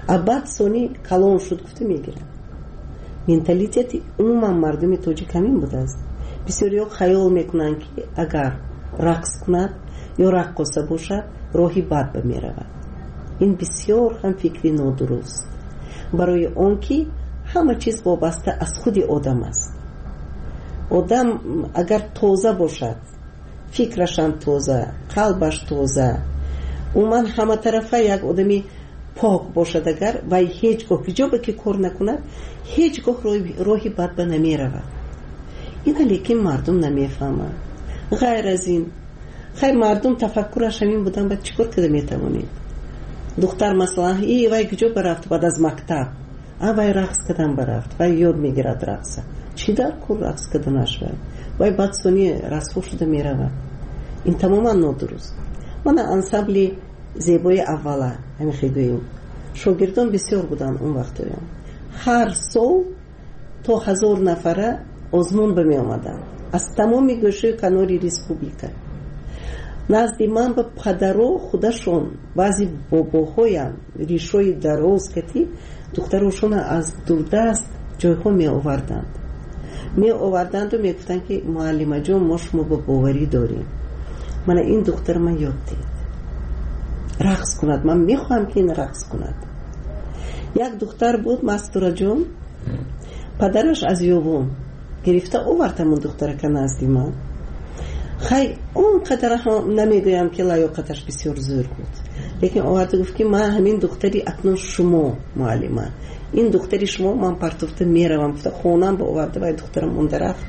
абад сони калон шуд гуфта мегиранд. менталитети умуман мардуми тоҷик ҳамин будааст. бисёриҳо хаёл мекунанд ки агар рақс кунад ё раққоса бошад роҳи бад ба меравад. ин бисёр ҳам фикри нодуруст, барои он ки ҳама чиз вобаста аз худи одам аст. одам агар тоза бошад, фикрашам тоза, қалбаш тоза, умуман ҳаматарафа як одами пок бошад, агар вай ҳеҷ гоҳ ҳиҷобе ки кор накунад, ҳеҷ гоҳ роҳи бад ба намеравад. ина лекин мардум намефаҳмад. ғайр аз ин хай мардум тафаккураш ҳамин будан баъд чӣ кор када метавонед? духтар масалан вай куҷо baрафт баъд аз мактаб? вай рақс кадан baрафт, вай ёд мегирад рақса. чӣ дар кор рақс каданаш вай баъд сони расво шуда меравад. ин тамоман нодуруст. мана ансамбли зебои аввала ҳамихе гӯем, шогирдон бисёр буданд он вақтоям. ҳар сол то 1000 нафара озмун ба меомаданд аз тамоми гӯшаи канори республика. назди ман ба падаро худашон баъзи бобоҳоям ришои дароз кати духтарошона аз дурдаст ҷойҳо меоварданду мегуфтанд ки муаллимаҷон мо шумо ба боварӣ дорем. мана ин духтар ман ёд дид рақс кунад, ман мехоҳам ки ин рақс кунад. як духтар буд Мастураҷон, падараш аз ёбон гирифта овардамон духтарака назди ман. хай он қадар намегӯям ки лаёқаташ бисёр зӯр буд, лекин оварда гуфт ки ман ҳамин духтари акнун шумо муаллима, ин духтари шумо, ман партофта меравам. гуфта хонам ба оварда вай духтарам монда рафт.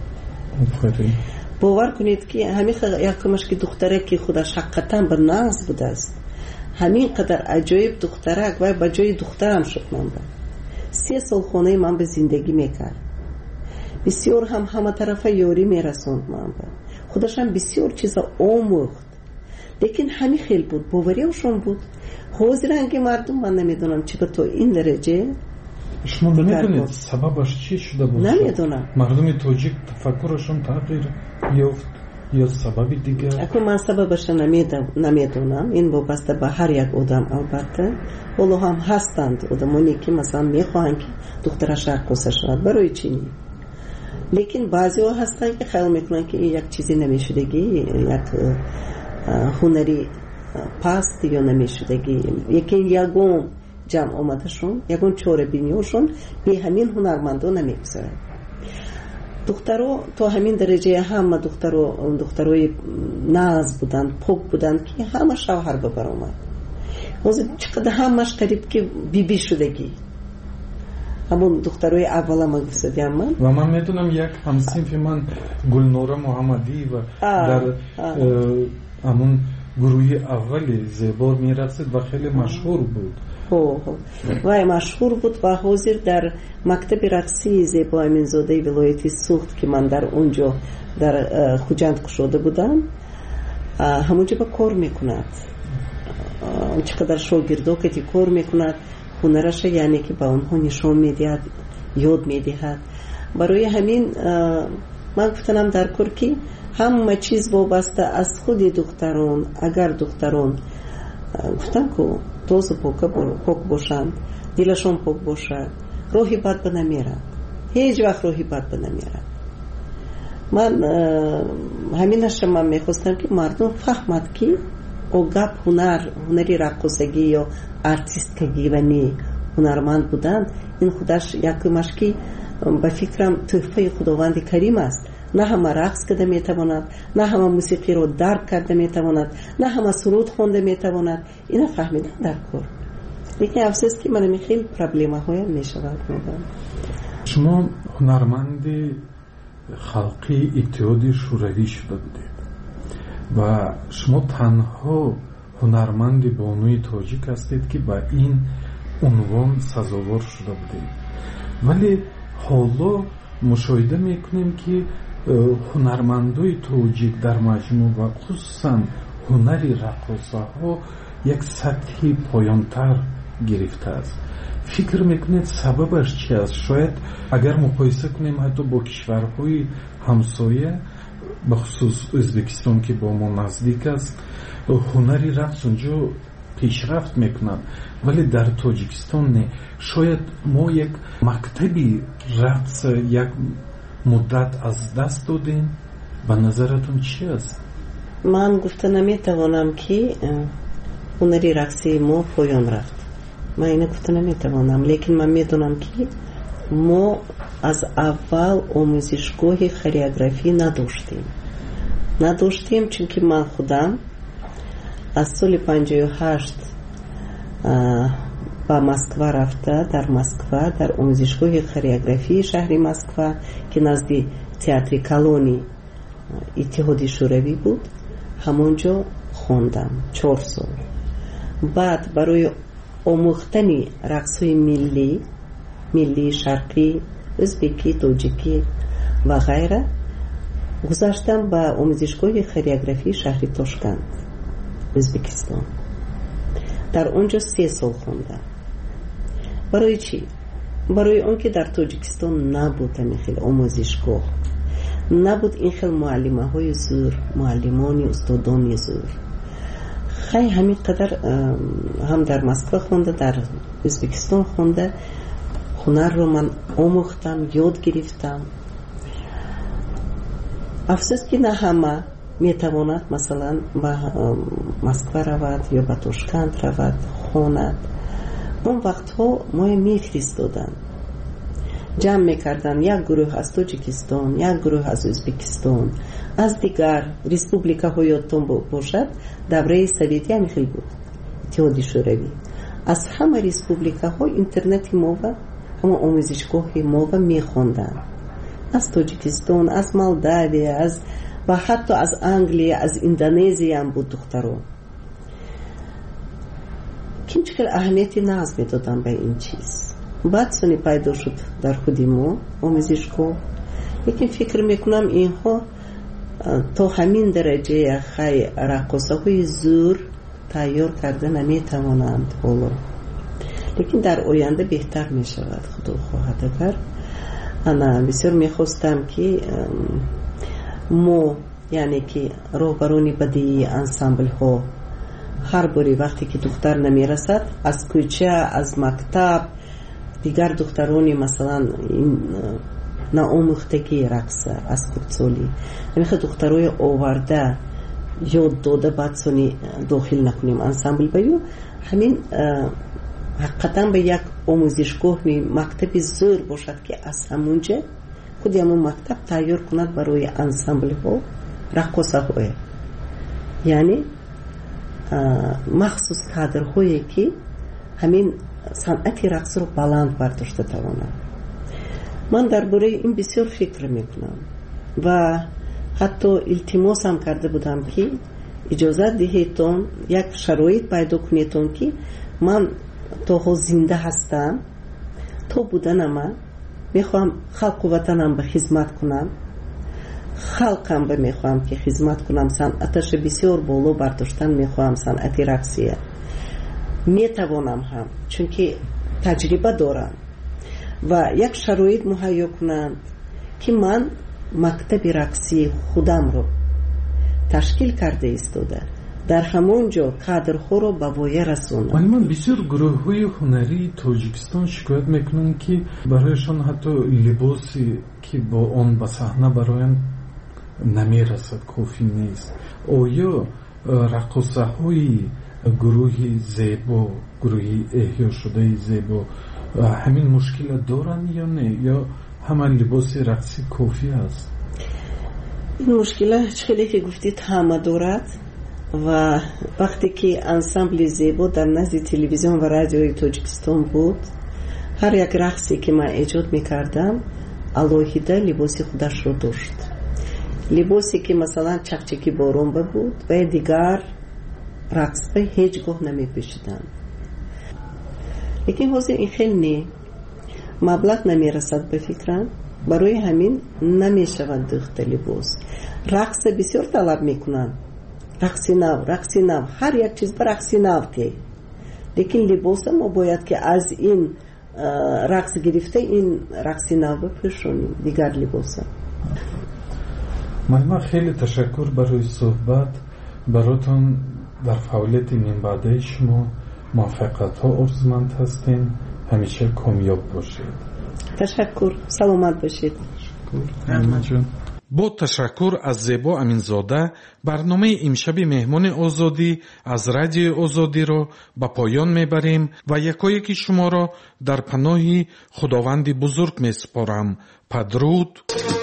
бовар кунед ки ҳамин якумаш ки духтара ки худаш ҳақиқатан ба нағз будааст, ҳамин қадар аҷоиб духтарак вай ба ҷои духтарам шуд. ман ба 3 сол хонаи ман ба зиндагӣ мекард. бисёр ҳам ҳаматарафа ёрӣ мерасонд. ман ба худашам бисёр чиза омӯхт, лекин ҳамин хел буд, бовариашон буд. ҳозиранги мардум ман намедонам чӣ ба то ин дараҷа. шумо намедонед сабабаш чӣ шуда бошад? намедонам. мардуми тоҷик тафаккурашон тағйир ёфт ё сабаби дигар? акун ман сабабаша намедонам. ин вобаста ба ҳар як одам. албатта ҳоло ҳам ҳастанд одамоне ки масалан мехоҳанд ки духтараш раққоса шавад. барои чӣ не? лекин баъзеҳо ҳастанд ки хаёл мекунанд ки ин як чизи намешудагӣ, як ҳунари паст ё намешудагӣ. лекин ягон ҷамъ омадашон, ягон чорабиниёшон бе ҳамин ҳунармандо намегузарад. духтаро то ҳамин дараҷаи ҳама духтарои нағз буданд, пок буданд ки ҳама шавҳар бабаромад. ҳозир чиқадар ҳамаш қариб ки биби шудагӣ. ҳамон духтарои аввала ман гузардиам ман. ва ман медонам як ҳамсинфи ман Гулнора Муҳаммадиева дар ҳамон гурӯҳи аввали зебо мерақсид ва хеле машҳур буд. вай машҳур буд ва ҳозир дар мактаби рақсии Зебо Аминзодаи вилояти Суғд ки ман дар онҷо дар Хуҷанд кушода будам, ҳамонҷо ба кор мекунад. чӣ қадар шогирдо кати кор мекунад, ҳунараша яъне ки ба онҳо нишон медиҳад, ёд медиҳад. барои ҳамин ман гуфтанам дар кор ки ҳама чиз вобаста аз худи духтарон. агар духтарон гуфтам ку тозу пок бошанд, дилашон пок бошад, роҳи бад ба намерад, ҳеҷ вақт роҳи бад ба намерад. ман ҳаминаша ман мехостам ки мардум фаҳмад ки гап ҳунари раққосагӣ ё артисткагӣ ва не ҳунарманд буданд, ин худаш якумаш ки ба фикрам тӯҳфаи худованди карим аст. на ҳама рақс када метавонад, на ҳама мусиқиро дарк карда метавонад, на ҳама суруд хонда метавонад. ина фаҳмидан дар кор. лекин афсӯс ки манами хеле проблемаҳоям мешавад. шумо ҳунарманди халқи иттиҳоди шӯравӣ шуда будед ва шумо танҳо ҳунарманди бонуи тоҷик ҳастед ки ба ин унвон сазовор шуда будед. вале ҳоло мушоҳида мекунем ки ҳунармандои тоҷик дар маҷмӯъ ва хусусан ҳунари раққосаҳо як сатҳи поёнтар гирифтааст. фикр мекунед сабабаш чи аст? шояд агар муқоиса кунем ҳатто бо кишварҳои ҳамсоя, бахусус Ӯзбекистон ки бо мо наздик аст, ҳунари рақс онҷо пешрафт мекунад. ولی در تاجیکستان نه. شاید ما یک مکتبی رقص یک مدت از دست دادیم. به نظرتون چی است؟ من گفته نمیتوانم که هنری رقصی ما پایان رفت. من اینو گفته نمیتوانم، لیکن من میدونم که ما از اول آموزشگاه خореوگرافی نداشتیم چون که من خودم از سال 58 با مسکو رفته، در مسکو در آموزشگاه خореوگرافی شهر مسکو که نزدیک تئاتر کلونی اتحادیه شوروی بود، همونجا خوندم 4 سال. بعد برای آموختن رقص‌های ملی شرقی، ازبکی، تاجیکی و غیره گذاشتم به آموزشگاه خореوگرافی شهر تاشکند ازبکستان. در اونجا 3 سال خوندم. برای چی؟ برای اون که در تاجیکستان نبود این خیلی آموزشگاه، نبود این خیلی معلمه های زور، معلمانی استادانی زور. خیلی همین قدر هم در مسکو خونده، در ازبکستان خونده، هنر رو من آموختم، یاد گرفتم. افسوس که نه همه میتواند مثلا به مسکو رود یا به تاشکند رود خواند. اون وقتها ما میفرستادن، جمع میکردن، یک گروه از تاجیکستان، یک گروه از ازبکستان، از دیگر ریسپوبلیکا های یادتون باشد دوره سوویتی هم خیلی بود، اتحادیه شوروی. از همه ریسپوبلیکا ها اینترنت ما و همه آموزشگاه ما و میخوندن، از تاجیکستان، از مالداوی، و حتی از انگلیه، از اندونزی هم بود دختران. که چقدر اهمیتی ناز میدادن به این چیز. بعد سنی پیدا شد در خودی ما آموزشگاه. لیکن فکر میکنم اینها تا همین درجه خیلی رقاصه های زور تیار کرده نمیتوانند حالا، لیکن در آینده بهتر میشود خدا خواهد اگر. انا بسیار میخواستم که ما یعنی که راهبرانی بدی انسامبل ها هر باری وقتی که دختر نمیرسد از کوچه، از مکتب، دیگر دخترانی مثلا ناآموختگی رقص از کورتسالی نمیخواد دخترای آورده یاد داده بعد سونی داخل نکنیم انسامبل بیو. همین حقیقتا به یک آموزشگاه مکتب زور باشد که از همونجا خود همون مکتب تیار کند برای انسامبل ها رقصه های، یعنی مخصوص کادرهایی که همین صنعت رقص رو بلند برداشته توانند. من درباره این بسیار فکر میکنم و حتی التماس هم کرده بودم که اجازه دهیتون یک شرایط پیدا کنیتون که من تا زنده هستم، تا بودنم میخوام خلق و وطنم به خدمت کنم، خلقم به میخوام که خدمت کنم، صنعتش بسیار بالا برداشتن میخوام، صنعت رقصیه میتوانم هم چون که تجربه دارم و یک شرایط مهیا کنند که من مکتب رقصی خودم رو تشکیل کرده ایستاده در همونجا کادرها رو به وایه رسونم. ولی من بسیار گروه های هنری تاجیکستان شکایت میکنن که برایشان حتی لباسی که با آن به صحنه براین نمیرسد، کافی نیست. آیا رقصه های گروه زیبا، گروه احیا شده زیبا همین مشکل دارن یا نه، یا همه لباس رقصی کافی است؟ این مشکل خیلی که گفتید همه دارد و وقتی که انسامبل زیبا در نزد تلویزیون و رادیوی تاجیکستان بود، هر یک رقصی که من ایجاد میکردم علاوه لباسی خودش رو داشت. لباسی که مثلا چکچکی بارون بود و دیگر رقص به هیچگاه نمی پوشیدن. لیکن حاضر این خیلی مبلغ نمی رسد به فکرم، برای همین نمی شود دخت لباس. رقص بسیار طلب می کنن، رقصی نو، هر یک چیز به رقصی نو که، لیکن لباس ما باید که از این رقص گرفته این رقصی نو بپوشونیم دیگر لباس. من خیلی تشکر برای صحبت براتون. در فعالیت من بعده شما موفقیت ها ارزمند هستیم. همیشه کامیاب باشید. تشکر. سلامت باشید. با تشکر از زیبا امینزاده برنامه امشب مهمان آزادی از رادیوی آزادی را به پایان میبریم و یکایک شما را در پناه خداوند بزرگ میسپارم. پدرود.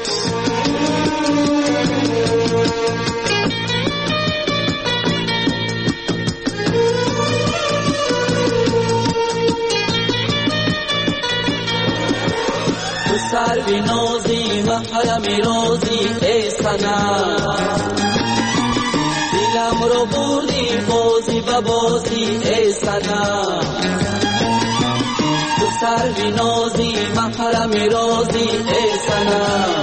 سر نازی و حرم رازی ای سنم، دلم رو بردی بازی و بازی ای سنم. تو سر نازی و حرم رازی ای سنم،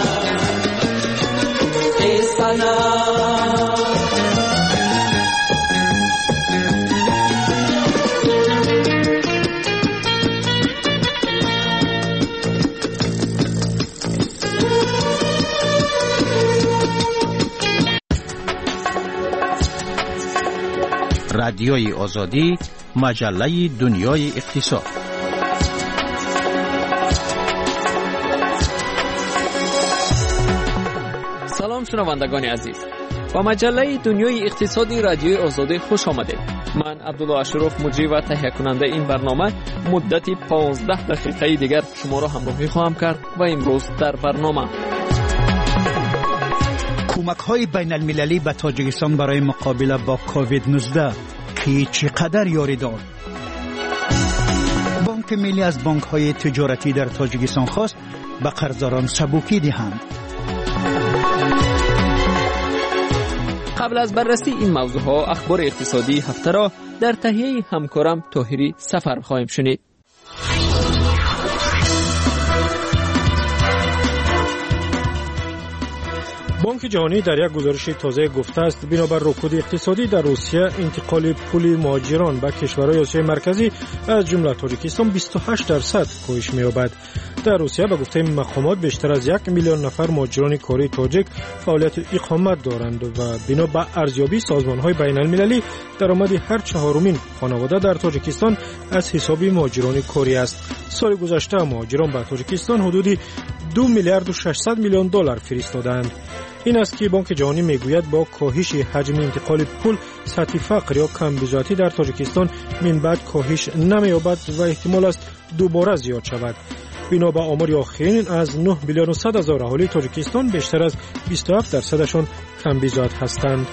ای سنم. رادیوی آزادی، مجله دنیای اقتصاد. سلام شنوندگان عزیز، با مجله دنیای اقتصادی رادیوی آزادی خوش آمدید. من عبدالله اشرف مجری و تهیه کننده این برنامه مدت 15 دقیقه دیگر شما را همراهی خواهم کرد و امروز در برنامه کمک‌های بین المللی به تاجیکستان برای مقابله با کووید 19 که چقدر یاری داد. بانک ملی از بانک‌های تجارتی در تاجیکستان خواست به قرضداران سبوکی دهند. قبل از بررسی این موضوعها اخبار اقتصادی هفته را در تهیه همکارم طاهری سفر خواهیم شنید. بانک جهانی در یک گزارش تازه گفته است بنابر رکود اقتصادی در روسیه انتقال پول مهاجران به کشورهای آسیای مرکزی از جمله تاجیکستان 28% کاهش می‌یابد. در روسیه به گفته مقامات بیشتر از 1 میلیون نفر مهاجران کاری تاجیک فعالیت اقامت دارند و بنا به ارزیابی سازمان‌های بین‌المللی درآمد هر چهارمین خانواده در تاجیکستان از حساب مهاجران کاری است. سال گذشته مهاجران به تاجیکستان حدود 2 میلیارد و 600 میلیون دلار فرستادند. این است که بانک جهانی میگوید با کاهش حجم انتقال پول سطح فقر یا کمبودی در تاجیکستان من بعد کاهش نمی‌یابد و احتمال است دوباره زیاد شود. بنا به آمار آخرین از 9 میلیون و 100 هزار اهالی تاجیکستان بیشتر از 27% کمبود هستند.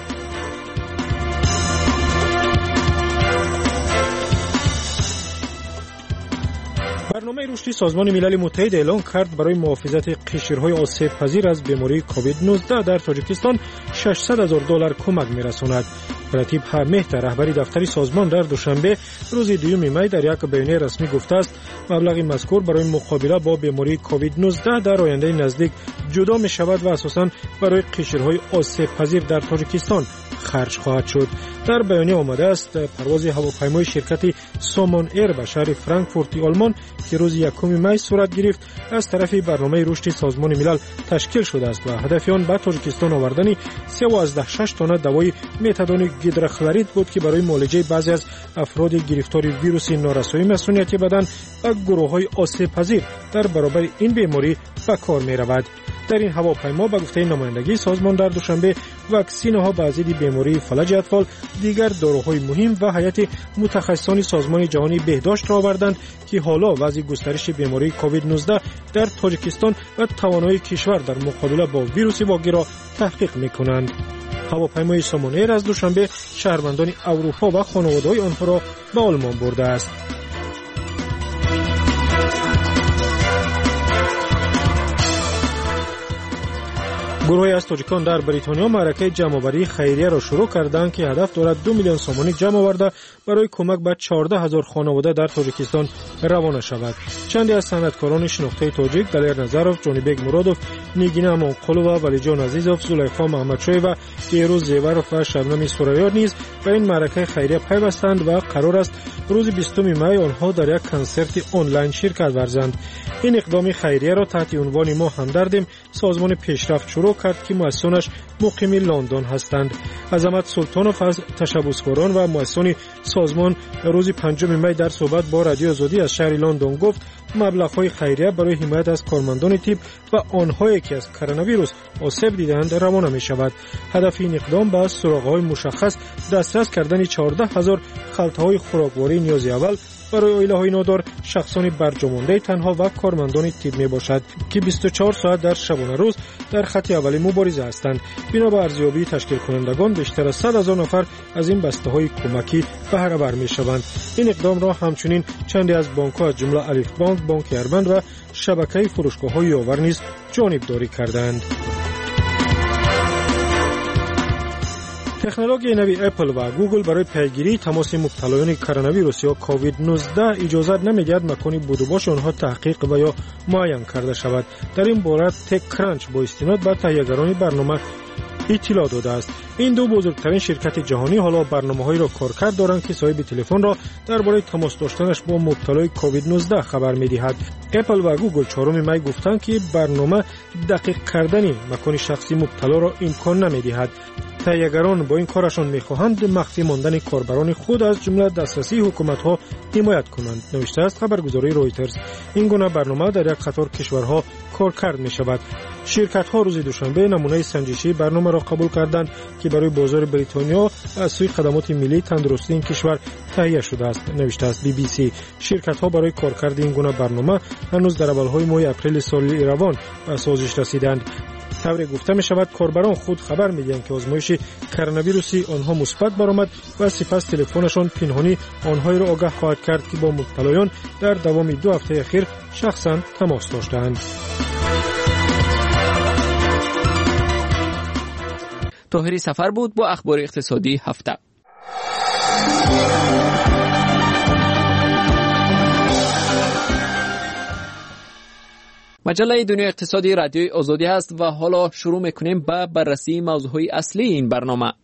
برنامه رشد سازمان ملل متحد اعلام کرد برای محافظت قشرهای آسیب پذیر از بیماری کووید 19 در تاجیکستان 600 هزار دلار کمک می‌رساند. رتیب حمید رهبری دفتر سازمان در دوشنبه روز 2 می در یک بیانیه رسمی گفته است مبلغ مذکور برای مقابله با بیماری کووید 19 در آینده نزدیک جدا می شود و اساساً برای قشرهای آسیب پذیر در تاجیکستان خرج خواهد شد. در بیانیه آمده است پرواز هواپیمای شرکت سامان ایر به شهر فرانکفورت آلمان که روز 1 می صورت گرفت از طرف برنامه رشد سازمان ملل تشکیل شده است و هدف آن به تاجیکستان آوردن 3.6 تن دوای متادون گیدروخلورید بود که برای معالجه بعضی از افراد گرفتار ویروس نارسایی مسئولیت بدن و گروه‌های آسیب پذیر در برابر این بیماری به کار می‌رود. در این هواپیما به گفته نمایندگی سازمان در دوشنبه واکسین‌ها به ضد بیماری فلج اطفال، دیگر داروهای مهم و هیئت متخصصان سازمان جهانی بهداشت را آوردند که حالا وضع گسترش بیماری کووید 19 در تاجیکستان و توانایی کشور در مقابله با ویروس واگیر را تحقیق می‌کنند. هواپیمای سامان ایر از دوشنبه شهروندان اروپا و خانواده‌های آنها را به آلمان برده است. گروهی از تاجیکان در بریتانیا معرکه جمع‌آوری خیریه را شروع کردند که هدف دارد 2 میلیون سومانی جمع آورده برای کمک به 14,000 خانواده در تاجیکستان روانه شود. چندی از صنعتکاران شناخته تاجیک، دلیر نظروف، جانیبک مرادوف، نیگینه امانقلووا، ولیجان عزیزوف، زلیخا محمدشوی و ایروز زیوروف و شبنم سوریار نیز به این معرکه خیریه پیوستند و قرار است روز 20 می آنها در یک کنسرت آنلاین شرکت ورزند. این اقدام خیریه را تحت عنوان ما همدردیم سازمان پیشرفت شروع کرد که مؤسسانش مقیم لندن هستند. عظمت سلطانوف از تشبثکاران و مؤسسان سازمان روز 5 می در صحبت با رادیو آزادی از شهر لندن گفت مبلغ‌های خیریه برای حمایت از کارمندان طب و آنهایی که از کرونا ویروس آسیب دیدند روانه می‌شود. هدف این اقدام به سراغ‌های مشخص دسترس کردن 14000 خلطه‌های خوراکواری نیاز اول برای عائله‌های نادار، شخصان برجامانده تنها و کارمندان طب میباشد که 24 ساعت در شبانه روز در خط اول مبارزه هستند. بنا به ارزیابی تشکیل کنندگان بیشتر از 100,000 نفر از این بسته‌های کمکی بهره بر میشوند. این اقدام را همچنین چندی از بانک‌ها از جمله الف بانک، بانک اربند و شبکه فروشگاه‌های یاور نیز جانبداری کردند. تکنولوژی نوی اپل و گوگل برای پیگیری تماس مبتلایان کرونا ویروس یا کووید 19 اجازه نمی‌دهد مکان بود و باش آنها تحقیق و یا معاین کرده شود. در این باره تک کرانچ با استناد به تهیه‌گران برنامه اطلاع داده است. این دو بزرگترین شرکت جهانی حالا برنامه‌هایی را کارکرد دارند که صاحب تلفن را درباره تماس داشتنش با مبتلای کووید 19 خبر می‌دهد. اپل و گوگل 4 می گفتند که برنامه دقیق کردن مکان شخصی مبتلا را امکان نمی‌دهد. تهیه‌گران با این کارشان می‌خواهند مخفی ماندن کاربران خود از جمله دسترسی حکومت‌ها حمایت کنند. نوشته است خبرگزاری رویترز. این گونه برنامه در یک قطار کشورها کارکرد می‌شود. شرکت‌ها روز دوشنبه نمونه سنجشی برنامه را قبول کردند که برای بازار بریتانیا از سوی خدمات ملی تندرستی این کشور تهیه شده است. نوشته است BBC. شرکت‌ها برای کارکرد این گونه برنامه هنوز در اول‌های ماه اپریل سال روان به سازش رسیدند. طوری گفته می شود کاربران خود خبر می دهند که آزمایش کرونا ویروسی آنها مثبت برآمد و سپس تلفنشان پنهانی آنها را آگاه خواهد کرد که با مبتلایان در دوام 2 هفته اخیر شخصا تماس داشتند. طاهری سفر بود با اخبار اقتصادی هفته. مجله دنیا اقتصادی رادیوی آزادی است و حالا شروع میکنیم با بررسی موضوعهای اصلی این برنامه.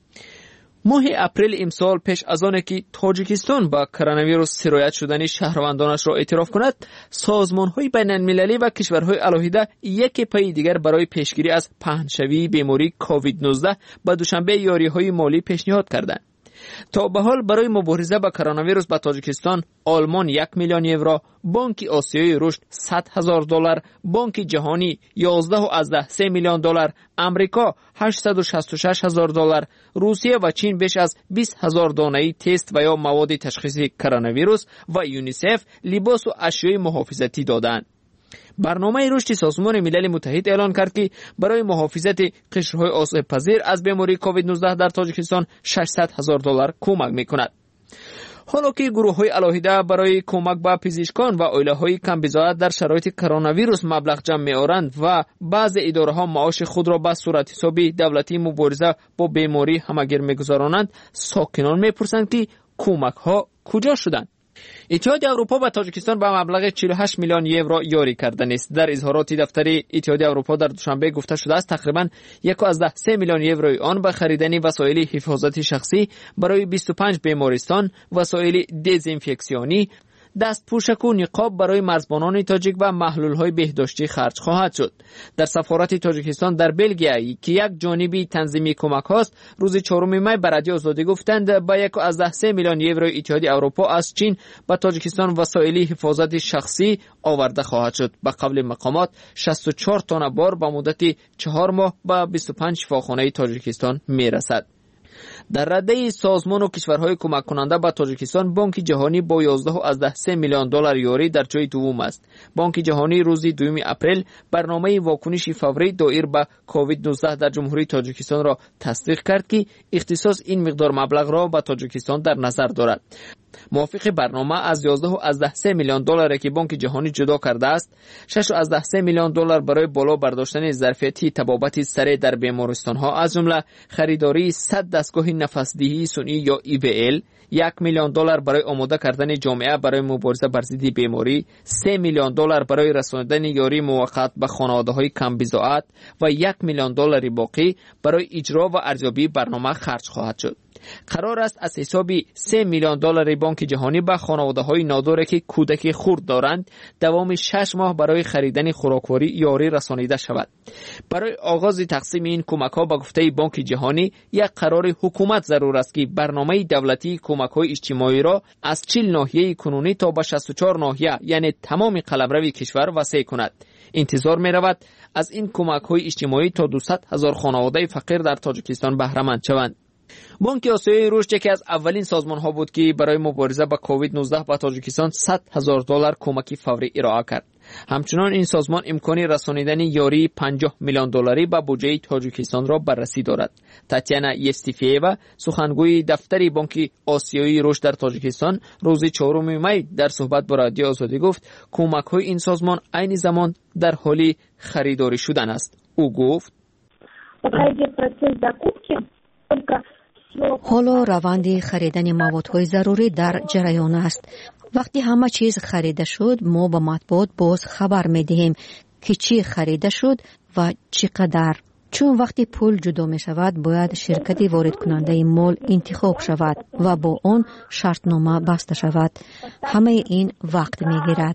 ماه اپریل امسال پیش از آنکه که تاجیکستان با کرونا ویروس سرایت شدن شهروندانش را اعتراف کند، سازمان‌های بین‌المللی و کشورهای الهیده یک پای دیگر برای پیشگیری از پهن‌شوی بیماری کووید 19 به دوشنبه یاری‌های مالی پیشنهاد کردند. تا به حال برای مبارزه با کرونا ویروس به تاجیکستان آلمان 1 میلیون یورو، بانک آسیایی رشد $100,000، بانک جهانی 11.3 میلیون دلار، امریکا $866,000، روسیه و چین بیش از 20,000 دانه تست و یا مواد تشخیصی کرونا ویروس و یونیسف لباس و اشیای محافظتی دادند. برنامه رشد سازمان ملل متحد اعلان کرد که برای محافظت قشرهای آسیب پذیر از بیماری کووید 19 در تاجیکستان $600,000 کمک میکند. حالا که گروه‌های الهیده برای کمک به پزشکان و عائله‌های کم بضاعت در شرایط کرونا ویروس مبلغ جمع می‌آورند و بعضی اداره‌ها معاش خود را به صورت حسابی دولتی مبارزه با بیماری همگیر می‌گذرانند، ساکنان می‌پرسند که کمک‌ها کجا شدند؟ اتحاد اروپا به تاجیکستان به مبلغ 48 میلیون یورو یاری کردن است. در اظهارات دفتر اتحاد اروپا در دوشنبه گفته شده است تقریباً 1.3 میلیون یوروی آن به خریدن وسایل حفاظت شخصی برای 25 بیمارستان، وسایل دزینفکسیونی، دستپوشک و نقاب برای مرزبانان تاجیک و محلول‌های بهداشتی خرج خواهد شد. در سفارت تاجیکستان در بلژیم که یک جانبی تنظیمی کمک هاست، روز 4 می به رادیو آزادی گفتند با 1.3 میلیون یورو اتحاد اروپا از چین به تاجیکستان وسایل حفاظت شخصی آورده خواهد شد. به قول مقامات 64 تن بار به مدت 4 ماه به 25 شفاخانه تاجیکستان میرسد. در رده سازمان و کشورهای کمک کننده به تاجیکستان، بانک جهانی با 11.3 میلیون دلار یوری در جای دوم است. بانک جهانی روز 2 اپریل برنامه واکنش فوری دایر به کووید 19 در جمهوری تاجیکستان را تصدیق کرد که اختصاص این مقدار مبلغ را به تاجیکستان در نظر دارد. موافق برنامه از 11.3 میلیون دلار که بانک جهانی جدا کرده است، 6.3 میلیون دلار برای بالا برداشتن ظرفیتی طبابت سریع در بیمارستان ها از جمله خریداری 100 دستگاه نفس‌دهی صنعی یا EVL، 1 میلیون دلار برای آماده کردن جامعه برای مبارزه بر ضد بیماری، 3 میلیون دلار برای رساندن یاری موقت به خانواده‌های کم بضاعت و 1 میلیون دلار باقی برای اجرا و ارزیابی برنامه خرج خواهد شد. قرار است از حساب 3 میلیون دلار بانک جهانی به خانواده‌های ناداری که کودک خرد دارند دوام 6 ماه برای خریدن خوراکواری یاری رسانیده شود. برای آغاز تقسیم این کمک‌ها به گفته بانک جهانی یک قرار حکومت ضرور است که برنامه دولتی کمک‌های اجتماعی را از 40 ناحیه کنونی تا به 64 ناحیه یعنی تمام قلمرو کشور وسیع کند. انتظار می‌رود از این کمک‌های اجتماعی تا 200,000 خانواده فقیر در تاجیکستان بهره مند شوند. بانک آسیای رشد یکی از اولین سازمان‌ها بود که برای مبارزه با کووید 19 به تاجیکستان 100,000 دلار کمک فوری ارائه کرد. همچنان این سازمان امکان رسانیدن یاری 50 میلیون دلاری به بودجه تاجیکستان را بررسی دارد. تاتیانا یستیفییوا سخنگوی دفتر بانک آسیایی رشد در تاجیکستان روز 4 می در صحبت با رادیو آزادی گفت کمک‌های این سازمان عین زمان در حال خریداری شدن است. او گفت حالا روند خریدن موادهای ضروری در جریان است. وقتی همه چیز خریده شد ما به مطبوعات باز خبر می‌دهیم که چی خریده شد و چقدر. چون وقتی پول جدا می شود باید شرکت وارد کننده مال انتخاب شود و با آن شرطنامه بسته شود. همه این وقت می گیرد.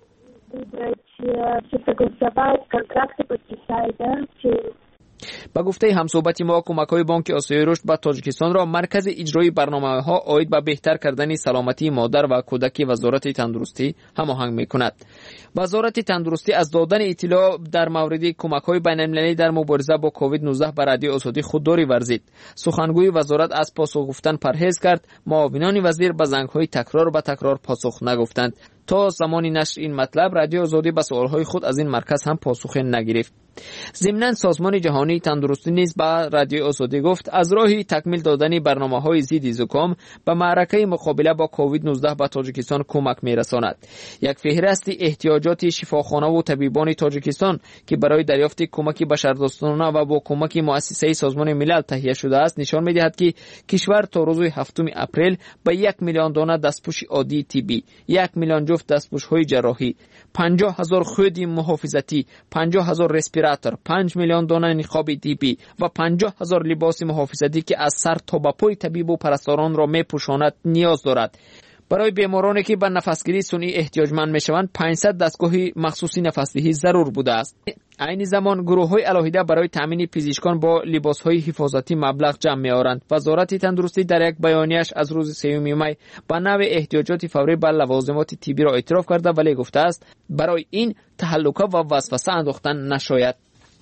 با گفته همصحبت ما کمک‌های بانک آسیای رشد به تاجیکستان را مرکز اجرای برنامه‌ها عاید به بهتر کردن سلامتی مادر و کودک وزارت تندرستی هماهنگ می‌کند. وزارت تندرستی از دادن اطلاع در مورد کمک‌های بین‌المللی در مبارزه با کووید 19 به رادیو آزادی خودداری ورزید. سخنگوی وزارت از پاسخ گفتن پرهیز کرد. معاونان وزیر به زنگ‌های تکرار به تکرار پاسخ نگفتند. تا زمان نشر این مطلب رادیو آزادی به سوالهای خود از این مرکز هم پاسخ نگرفت. ضمناً سازمان جهانی تندرستی نیز به رادیو آزادی گفت از راه تکمیل دادن برنامه‌های ضد زکام به معرکه مقابله با کووید 19 به تاجیکستان کمک می‌رساند. یک فهرست احتیاجات شفاخانه و طبیبان تاجیکستان که برای دریافت کمک بشردوستانه و با کمک مؤسسه سازمان ملل تهیه شده است نشان می‌دهد که کشور تا روز 7 اپریل به 1 میلیون دانه دستپوش عادی طبی، 1 میلیون جفت دستپوش‌های جراحی، 50,000 خودی محافظتی، 50,000 رسپیراتور، 5 میلیون دانه نقاب طبی و 50,000 لباس محافظتی که از سر تا به پای طبیب و پرستاران را می‌پوشاند نیاز دارد. برای بیمارانی که به نفسگیری صنعی احتیاجمند می‌شوند 500 دستگاه مخصوصی نفسدهی ضرور بوده است. عین زمان گروه‌های علاهیده برای تامین پزشکان با لباس‌های حفاظتی مبلغ جمع می‌آورند. وزارت تندرستی در یک بیانیه‌اش از روز 3 می به نوع احتیاجات فوری به لوازمات طبی را اعتراف کرده ولی گفته است برای این تهلکه و وسوسه انداختن نشاید.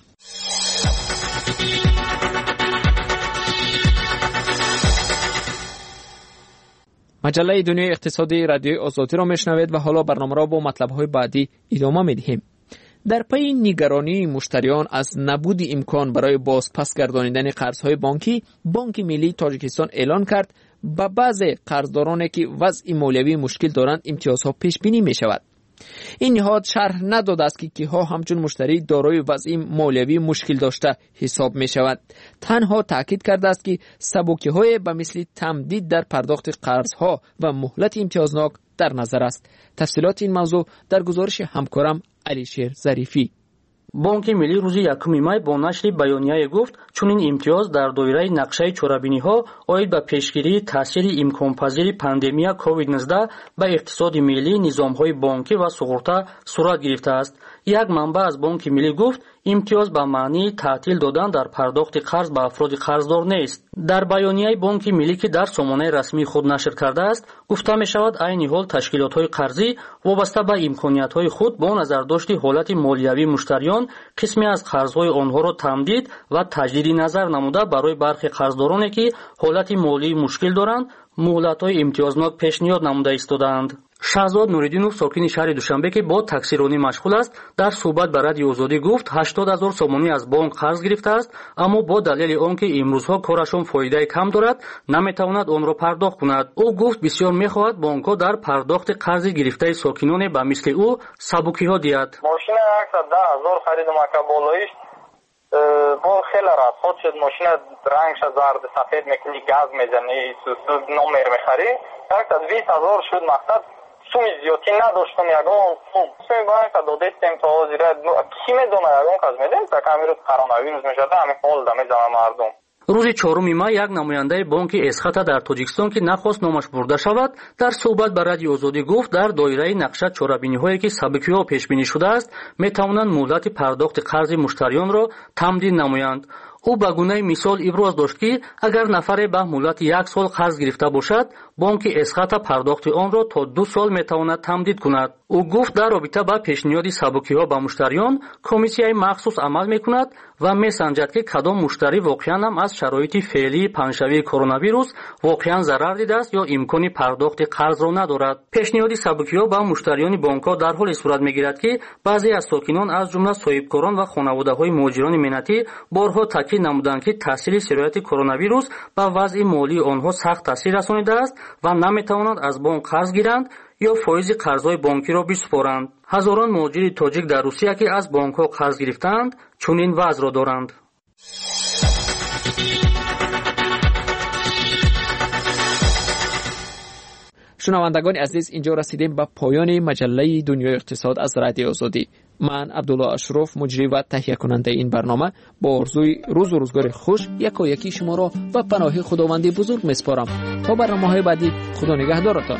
مجله دنیای اقتصادی رادیوی آزادی را میشنوید و حالا برنامه را با مطلب‌های بعدی ادامه می‌دهیم. در پی نگرانی مشتریان از نبود امکان برای بازپس گردانیدن قرض‌های بانکی، بانک ملی تاجیکستان اعلان کرد به بعضی قرضدارانی که وضع مالیوی مشکل دارند امتیازها پیش بینی می‌شود. این نهاد شرح نداده است که کیها همچون مشتری دارای وضع مالیوی مشکل داشته حساب می شود. تنها تاکید کرده است که سبکی‌های به مثل تمدید در پرداخت قرضها و مهلت امتیازناک در نظر است. تفصیلات این موضوع در گزارش همکارم علیشیر ظریفی. بانک ملی روز 1 می با نشر بیانیه گفت چون این امتیاز در دایره نقشه چورابینی‌ها عاید به پیشگیری تاثیر امکانپذیر پاندمی کووید 19 به اقتصاد ملی، نظام‌های بانکی و سقوط صورت گرفته است. یک منبع از بانک ملی گفت امتیاز به معنی تعطیل دادن در پرداخت قرض به افراد قرضدار نیست. در بیانیه بانک ملی که در سامانه رسمی خود نشر کرده است گفته می شود عین حال تشکیلات‌های قرضی وابسته به امکانیت‌های خود با نظر داشت حالت مالیوی مشتریان قسمی از قرض‌های آنها را تمدید و تجدید نظر نموده برای برخی قرضدارانی که حالت مالی مشکل دارند مهلت‌های امتیازناک پیشنهاد نموده ایستادند. شهزاد نوریدینов ساکن شهر دوشنبه که با تاکسیرانی مشغول است در صحبت با رادیو آزادی گفت 80,000 سومانی از بانک قرض گرفته است اما با دلیل آنکه امروزها کارشون فایده کم دارد نمیتواند آن را پرداخت کند. او گفت بسیار میخواهد بانک‌ها در پرداخت قرض گرفته ساکنان به مثل او سبکی‌ها دهد. ماشین 110,000 خرید مکه بالایش با خیلی راحت خود شد. ماشین رنگش زرد سفید میکنی گاز میزنی سوسو نمر میخری 120,000 شد مقصد سومی زیادی نداشتم یگان سومی باید که دادستیم تا حاضره کی میدونه یگان که از میدیم تا کمی روز کرونا ویروس میشده همین حال دمی زمان مردم روز 4 مای یک نماینده بانک اسخط در تاجیکستان که نخواست نامش برده شود در صحبت با رادیو آزادی گفت در دایره نقشه چاره‌بینی‌هایی که سابقی‌ها پیش بینی شده است می‌توانند مهلت پرداخت قرض مشتریان را تمدید نمایند. او به گونه مثال ابراز داشت که اگر نفر به مهلت 1 سال قرض گرفته باشد بانک اسخط پرداخت آن را تا 2 سال می‌تواند تمدید کند. او گفت در رابطه با پیشنهاد سابقی‌ها به مشتریان کمیسیای مخصوص عمل می‌کند و می‌سنجد که کدام مشتری واقعاً هم از شرایط فعلی پنجشنبه کرونا ویروس واقعاً ضرر دیده است یا امکان پرداخت قرض را ندارد. پیشنهاد سابقی‌ها به مشتریان بانک‌ها در حال صورت می‌گیرد که بعضی از ساکنان از جمله صاحبکاران و خانواده‌های مهاجران ملتی بارها تاکید نمودند که تاثیر شرایط کرونا ویروس به وضع مالی آنها سخت تاثیر رسانیده است و نمی‌توانند از بانک قرض گیرند یا فایز قرض‌های بانکی را بسپارند. هزاران مهاجر تاجیک در روسیه که از بانک‌ها قرض گرفتند چنین وضع را دارند. شنوندگان عزیز، اینجا رسیدیم به پایان مجله دنیای اقتصاد از رادیو آزادی. من عبدالله اشرف مجری و تهیه کننده این برنامه با آرزوی روز و روزگار خوش یکایکی شما را به پناه خداوند بزرگ میسپارم. تا برنامه‌های بعدی خدا نگهدارتان.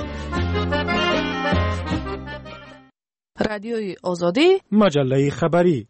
رادیوی آزادی، مجله خبری.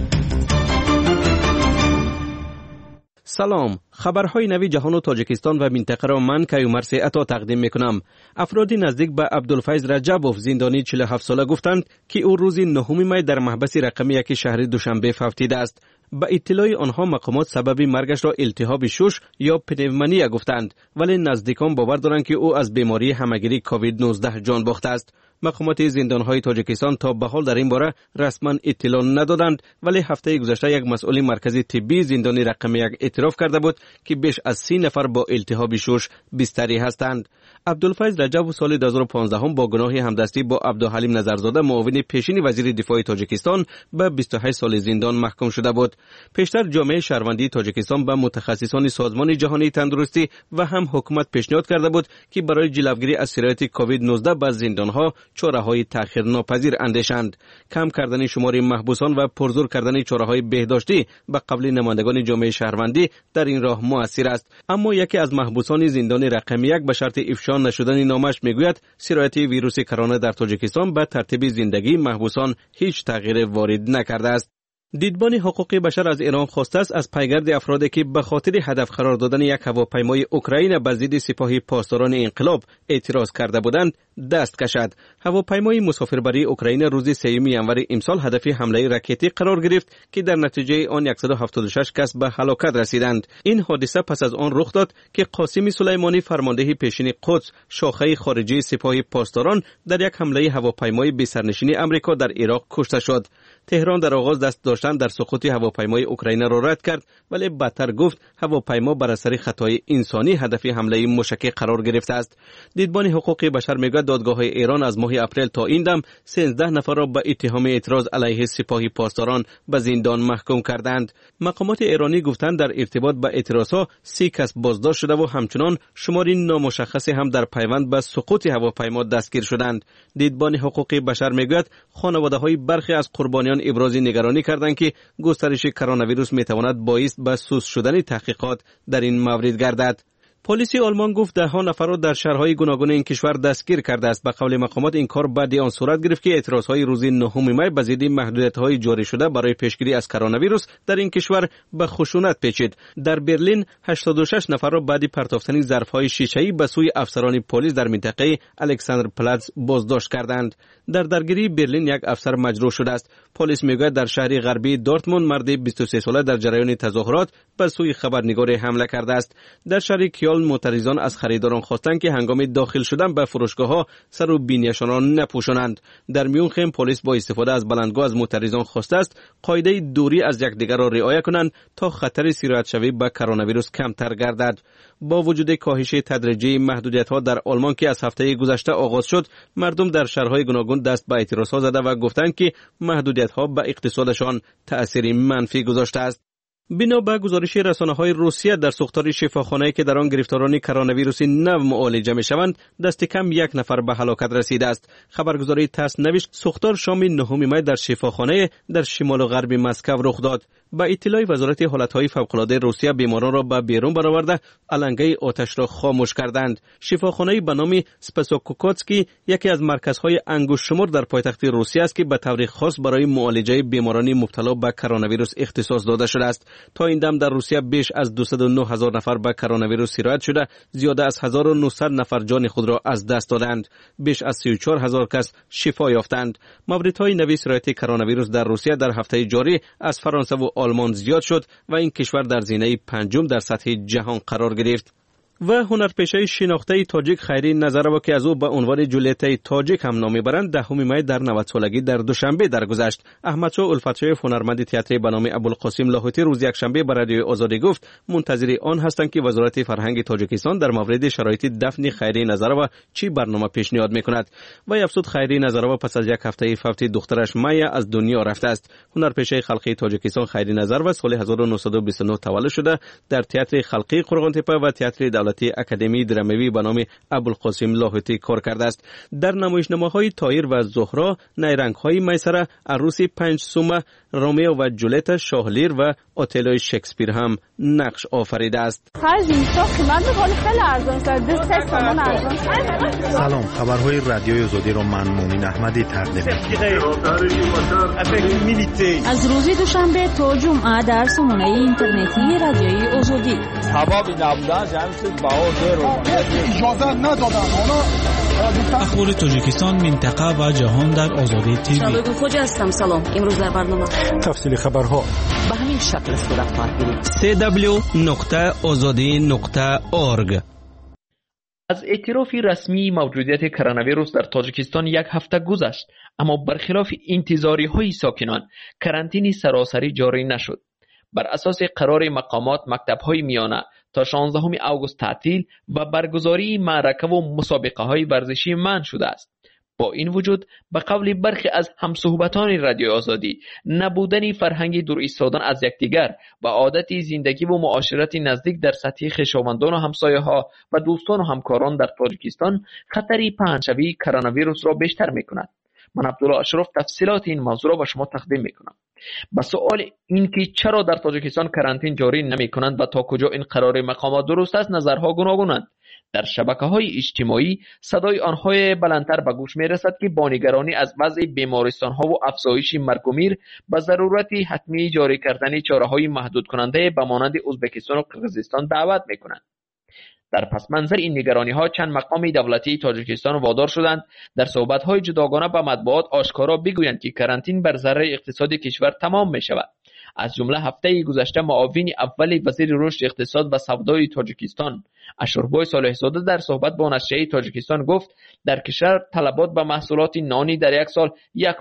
سلام، خبرهای نوی جهان و تاجیکستان و منطقه را من کیومرث عطا تقدیم میکنم. افرادی نزدیک به عبدالفیض رجبوف زندانی 47 ساله گفتند که او روز 9 می در محبس رقمی 1 شهر دوشنبه فوتیده است. با اطلاع آنها مقامات سبب مرگش را التهاب شش یا پنومونیا گفتند، ولی نزدیکان باور دارند که او از بیماری همگیری کووید 19 جان باخته است. مقامات زندانهای تاجیکستان تا به حال در این باره رسما اطلاع ندادند، ولی هفته گذشته یک مسئول مرکزی طبی زندان رقم 1 اعتراف کرده بود که بیش از 30 نفر با التهاب شش بستری هستند. عبدالفیض رجب سال 2015 با گناه همدستی با عبدالحلیم نظرزاده معاون پیشین وزیر دفاع تاجیکستان به 28 سال زندان محکوم شده بود. پیشتر جامعه شهروندی تاجیکستان به متخصصان سازمان جهانی تندرستی و هم حکومت پیشنهاد کرده بود که برای جلوگیری از سرایت کووید 19 به زندانها چاره‌های تأخیرناپذیر اندیشند. کم کردن شمار محبوسان و پرزور کردن چاره‌های بهداشتی به قبل نمایندگان جامعه شهروندی در این راه مؤثر است. اما یکی از محبوسان زندان رقم 1 به شرط افشا نشدن نامش میگوید سرایت ویروس کرونا در تاجیکستان به ترتیب زندگی محبوسان هیچ تغییر وارد نکرده است. دیدبان حقوق بشر از ایران خواسته است از پیگرد افرادی که به خاطر هدف قرار دادن یک هواپیمای اوکراین به ضد سپاه پاسداران انقلاب اعتراض کرده بودند دست کشد. هواپیمای مسافربری اوکراین روز 3 ژانویه امسال هدف حمله راکتی قرار گرفت که در نتیجه آن 176 کس به هلاکت رسیدند. این حادثه پس از آن رخ داد که قاسم سلیمانی فرمانده پیشین قدس شاخه خارجی سپاه پاسداران در یک حمله هواپیمای بی سرنشین آمریکا در عراق کشته شد. تهران در آغاز دست داشتن در سقوط هواپیمای اوکراین را رد کرد، ولی بدتر گفت هواپیما بر اثر خطای انسانی هدف حمله موشکی قرار گرفته است. دیدبان حقوق بشر میگوید دادگاه‌های ایران از ماه اپریل تا این دم 13 نفر را به اتهام اعتراض علیه سپاه پاسداران به زندان محکوم کردند. مقامات ایرانی گفتند در ارتباط با اعتراضها 30 کس بازداشت شده و همچنان شماری نامشخصی هم در پیوند به سقوط هواپیما دستگیر شدند. دیدبان حقوق بشر میگوید خانواده‌های برخی از قربانیان ابراز نگرانی کردند که گسترش کرونا ویروس میتواند باعث به سست شدن تحقیقات در این مورد گردد. پلیس آلمان گفت 10 نفر را در شهرهای گوناگون این کشور دستگیر کرده است. به قول مقامات این کار بعد آن صورت گرفت که اعتراضهای روز 9 می به ضد محدودیت‌های جاری شده برای پیشگیری از کرونا ویروس در این کشور به خشونت پیچید. در برلین 86 نفر را بعد پرتافتن ظرف‌های شیشه‌ای به سوی افسران پلیس در منطقه الکساندر پلاتز بازداشت کردند. در درگیری برلین یک افسر مجروح شده است. پلیس میگوید در شهر غربی دورتموند مرد 23 ساله در جریان تظاهرات بر سوی خبرنگار حمله کرده است. در شهر کیل معترضان از خریداران خواستند که هنگام داخل شدن به فروشگاه‌ها سر و بینیشان را نپوشانند. در میونخ پلیس با استفاده از بلندگو از معترضان خواسته است قاعده دوری از یکدیگر را رعایت کنند تا خطر سرایت شوی به کرونا ویروس کمتر گردد. با وجود کاهش تدریجی محدودیت‌ها در آلمان که از هفته گذشته آغاز شد، مردم در شهرهای گوناگون دست به اعتراض‌ها زده و گفتند که محدودیت‌ها به اقتصادشان تأثیر منفی گذاشته است. بنا به گزارش رسانه‌های روسیه در سوختار شفاخانه‌ای که در آن گرفتاران کرونا ویروس نو معالجه می‌شوند دست کم 1 نفر به هلاکت رسیده است. خبرگزاری تاس نوشت سوختار شام 9 می در شفاخانه در شمال و غرب مسکو رخ داد. با اطلاع وزارت حالت‌های فوق‌العاده روسیه بیماران را به بیرون برآورده علنگه آتش را خاموش کردند. شفاخانه‌ای به نام سپاسوکوکوتسکی یکی از مرکزهای انگشت شمار در پایتخت روسیه است که به طور خاص برای معالجه بیماران مبتلا به کرونا ویروس اختصاص داده شده است. تا این دم در روسیه بیش از 209,000 نفر به کرونا ویروس سرایت شده، زیاده از 1900 نفر جان خود را از دست دادند. بیش از 34,000 کس شفا یافتند. موردهای نوی سرایت کرونا ویروس در روسیه در هفته جاری از فرانسه و آلمان زیاد شد و این کشور در زینه پنجم در سطح جهان قرار گرفت. و هنرپیشه شناخته تاجیک خیری نظرова که از او به عنوان جولیت تاجیک هم نام میبرند 10 می در 90 سالگی در دوشنبه درگذشت. احمدشاه الفتشایف هنرمند تئاتری به نام ابوالقاسم لاهوتی روز یکشنبه به رادیوی آزادی گفت منتظر آن هستند که وزارت فرهنگ تاجیکستان در مورد شرایط دفن خیری نظرова چی برنامه پیشنهاد میکند. و افزود خیری نظرова پس از یک هفته فوت دخترش مایا از دنیا رفته است. هنرپیشه خلقی تاجیکستان خیری نظرova سال 1929 تولد شده در تئاتر خلقی قرغانتپه و تئاتر دولتی اکادمی دراموی به نام ابوالقاسم لاهوتی کار کرده است. در نمایشنامه‌های تایر و زهرا، نیرنگ‌های میسره، عروس 5 سومه، رومیو و جولیت، شاهلیر و اوتلوی شکسپیر هم نقش آفریده است. سلام، خبرهای رادیوی آزادی را من مومن احمدی تقدیم می‌کنم. از روز دوشنبه تا جمعه در سامانه اینترنتی رادیوی آزادی. اجازه ندادن. اخبار تاجیکستان، منطقه و جهان در آزادی تیوی. شادو فوجی هستم. سلام. امروز در برنامه تفصیل خبرها به همین شکل صورت خواهد گرفت. www.azadi.org. از اعتراف رسمی موجودیت کرونا ویروس در تاجیکستان 1 هفته گذشت، اما برخلاف انتظاری‌های ساکنان کرانتین سراسری جاری نشد. بر اساس قرار مقامات مکتب‌های میانه تا 16 آگوست تعطیل و برگزاری معرکه و مسابقه‌های ورزشی منع شده است. با این وجود به قول برخی از همصحبتان رادیو آزادی نبودن فرهنگ دور ایستادن از یکدیگر و عادت زندگی و معاشرت نزدیک در سطح خویشاوندان و همسایه‌ها و دوستان و همکاران در تاجیکستان خطری پهنشوی کرونا ویروس را بیشتر می‌کند. من عبدالله اشرف تفصیلات این موضوع را به شما تقدیم میکنم. به سوال اینکه چرا در تاجیکستان کرانتین جاری نمیکنند و تا کجا این قرار مقامات درست است نظرها گوناگونند. در شبکه‌های اجتماعی صدای آنها بلندتر به گوش میرسد که با نگرانی از وضع بیمارستان‌ها و افزایش مرگ و میر به ضرورت حتمی جاری کردن چاره‌های محدود کننده به مانند ازبکستان و قرقیزستان دعوت میکنند. در پس منظر این نگرانی‌ها چند مقام دولتی تاجیکستان وادار شدند در صحبت‌های جداگانه به مطبوعات آشکارا بگویند که کرانتین بر ضرر اقتصاد کشور تمام می‌شود. از جمله هفته گذشته معاون اول وزیر رشد اقتصاد و سودای تاجیکستان اشوربای صالح‌زاده در صحبت با نشریه تاجیکستان گفت در کشور طلبات به محصولات نانی در یک سال